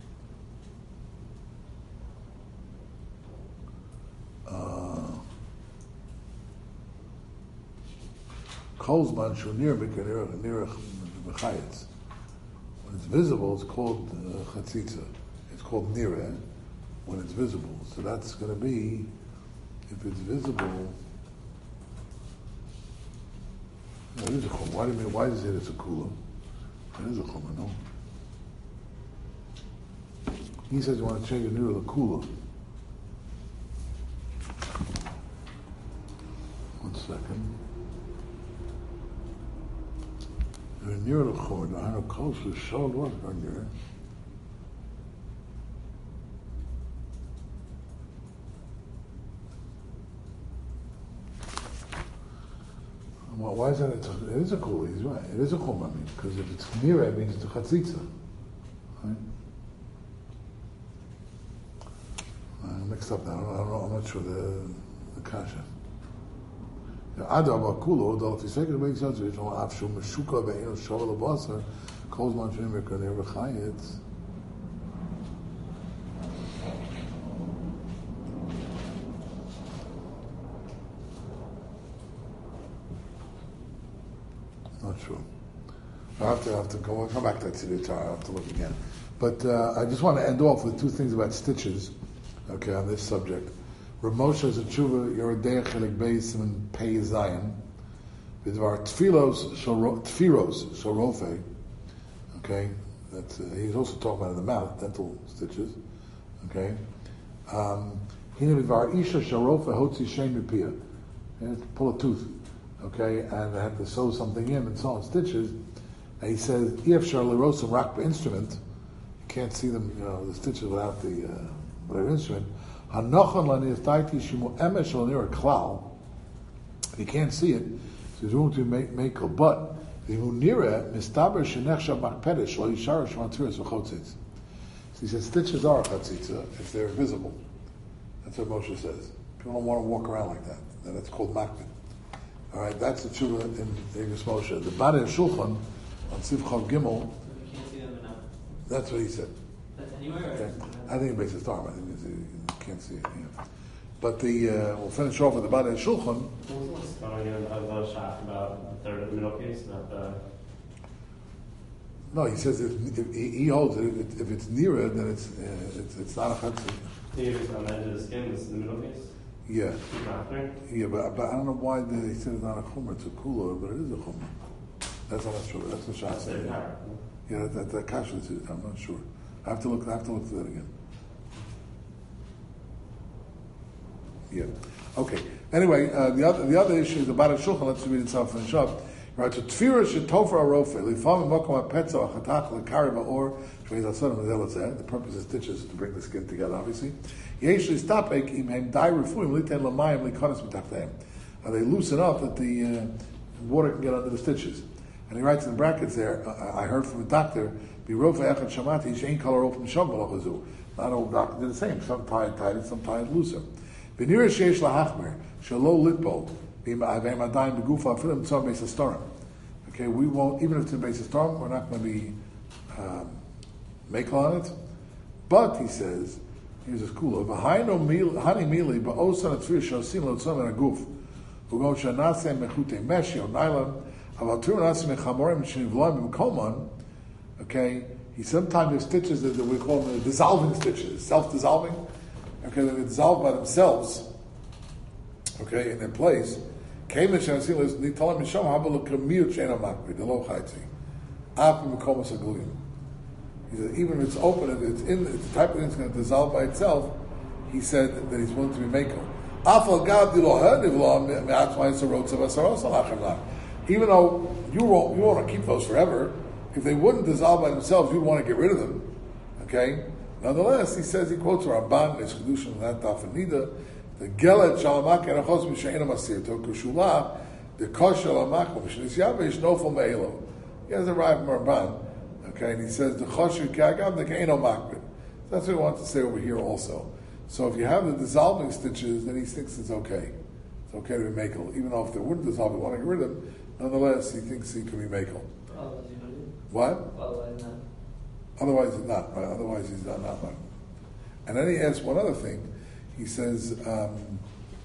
Kolzman shunir b'kanir b'chayetz. When it's visible, it's called uh, chatzitza. It's called nira when it's visible. So that's going to be, if it's visible. No, it is a chum. Why do you mean? Why does it say it's a kula? It is a chum, no. He says you want to change the nira to kula. One second. Near the chord, I know close to so what on there. Well, why is that? It's a, it is a kula. He's right. It is a chum. I mean, because if it's near, it means it's a chatzitza. Right? I'm mixed up now. I don't know. I'm not sure the the kasha. Adab akulo, though if you say it makes sense, it's on afshu meshuka ve'eno shavel abasar, calls man shemir kaner v'chayetz. Not sure. I have to have to go. I'll come back to that today. I have to look again. But uh, I just want to end off with two things about stitches. Okay, on this subject. Rav Moshe is a tshuva, you're a deich chelik beis and pei zayin. Vidvar tfilos tfiros shorofe. Okay, that's uh, he's also talking about in the mouth, dental stitches. Okay, um, hine vidvar isha shorofe hotzi shein mipia. You have to pull a tooth. Okay, and they have to sew something in and so on stitches. And he says if sharlerosim rak instrument, you can't see them, you know, the stitches without the uh, without instrument. If you can't see it, so he's going to make make a but. So he says stitches are chatzitza if they're visible. That's what Moshe says. People don't want to walk around like that. Then it's called makbid. All right, that's the tshuva in English Moshe. The Badei Shulchan on Sivchav Gimel. That's what he said. Okay. I think it makes a star. I think it's, you can't see it. Yeah. But the uh, we'll finish off with the Badei Shulchan. What's going on about Shach about the third of the middle case, not the. No, he says if, if he, he holds it. If, if it's nearer, then it's uh, it's, it's not a chatzit. If it's on the edge of the skin, this is the middle case. Yeah. After. Yeah, but but I don't know why they, they said it's not a chumrah. It's a cooler, but it is a chumrah. That's I'm not sure. That's the Shach said. Yeah, that that, that kasha is. I'm not sure. I have to look. I have to look at that again. Yeah. Okay. Anyway, uh, the other the other issue is about a shulchan. Let's read it itself and finish up. Right. So tefira shetofer arofe lifam makom apetza achatach lekari ba'or shveiz atzon mezelazeh. The purpose of stitches is to bring the skin together. Obviously, yesh listapek im hem dai refuim liten lamayim likonis mitachteim. They loosen up that the uh, water can get under the stitches. And he writes in brackets there. Uh, I heard from a doctor. Not all doctors do the same. Some tie it tight and some tie it looser. Okay, we won't, even if it's in base of storm, we're not going to be um, make on it. But he says, here's his kula. Ugo shanase mechute meshi or nylon. Avatur nase mechamorim shenivloim b'mkomon. Okay, he sometimes has stitches that we call them dissolving stitches, self-dissolving. Okay, they dissolve by themselves. Okay, in their place. Came and Shanasi was Nitalam Misham Habal Kamir Chain of Makri, the low Chaitzi. Up in Makomas Aguliyim. He said, even if it's open, if it's in, if the type of thing is going to dissolve by itself, he said that he's willing to be Mako. Afal Gab Dilo Hernivla Me'atmai Sarotza Vasaros Alachemla. Even though you won't, you want to keep those forever, if they wouldn't dissolve by themselves, you'd want to get rid of them. Okay? Nonetheless, he says, he quotes Ramban, his Kedushin, that Tafanida, the Gelet Shalamak and Achos Mishaina Masir, to Kushula, the Kosh Shalamak, Mishanis Yavish, Nofel Me'elo. He has arrived from Ramban. Okay, and he says, the Chosh Kagam, the Kaino Makbid. That's what he wants to say over here also. So if you have the dissolving stitches, then he thinks it's okay. It's okay to be Makel. Even though if they wouldn't dissolve, we want to get rid of them, nonetheless, he thinks he can be Makel. What? Otherwise not. Otherwise he's not, right? Otherwise he's not, not right. And then he adds one other thing. He says, um,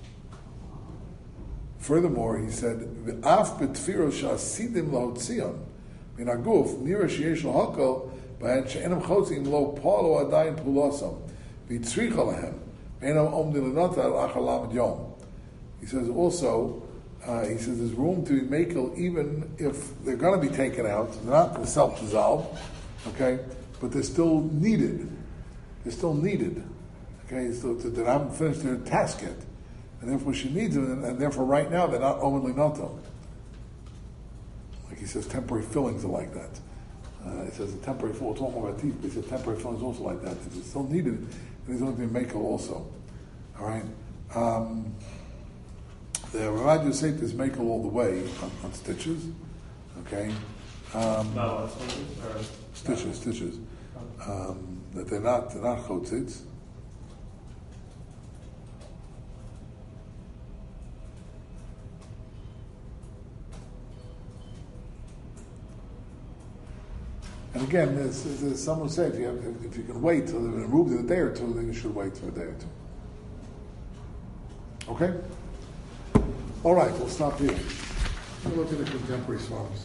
furthermore, he said, V'af betfiro sha'asidim lahotzion min haguf nira sheyesh lahakol b'hen she'enam chotzim lo palo adayin pulosam v'tzricha lahem b'enam omdim lenota al achar lamed yom. He says also, uh, he says there's room to be makel even if they're going to be taken out. They're not going to self-dissolve, okay? But they're still needed. They're still needed. Okay, so they haven't finished their task yet. And therefore she needs them, and, and therefore right now they're not omenly noto. Like he says, temporary fillings are like that. Uh, he says a temporary fill, it's all more about teeth, but he says temporary fillings also like that. If it's still needed, and he's only going to make it also. Alright? Um, the Rav Yosef is make all the way on, on stitches. Okay? Um, No, stitches or stitches, stitches. Um, that they're not, they're not chotzitz. And again, there's, there's some who say if you, have, if, if you can wait till they've been removed in a day or two, then you should wait for a day or two. Okay? All right, we'll stop here. We'll look at the contemporary Svaros.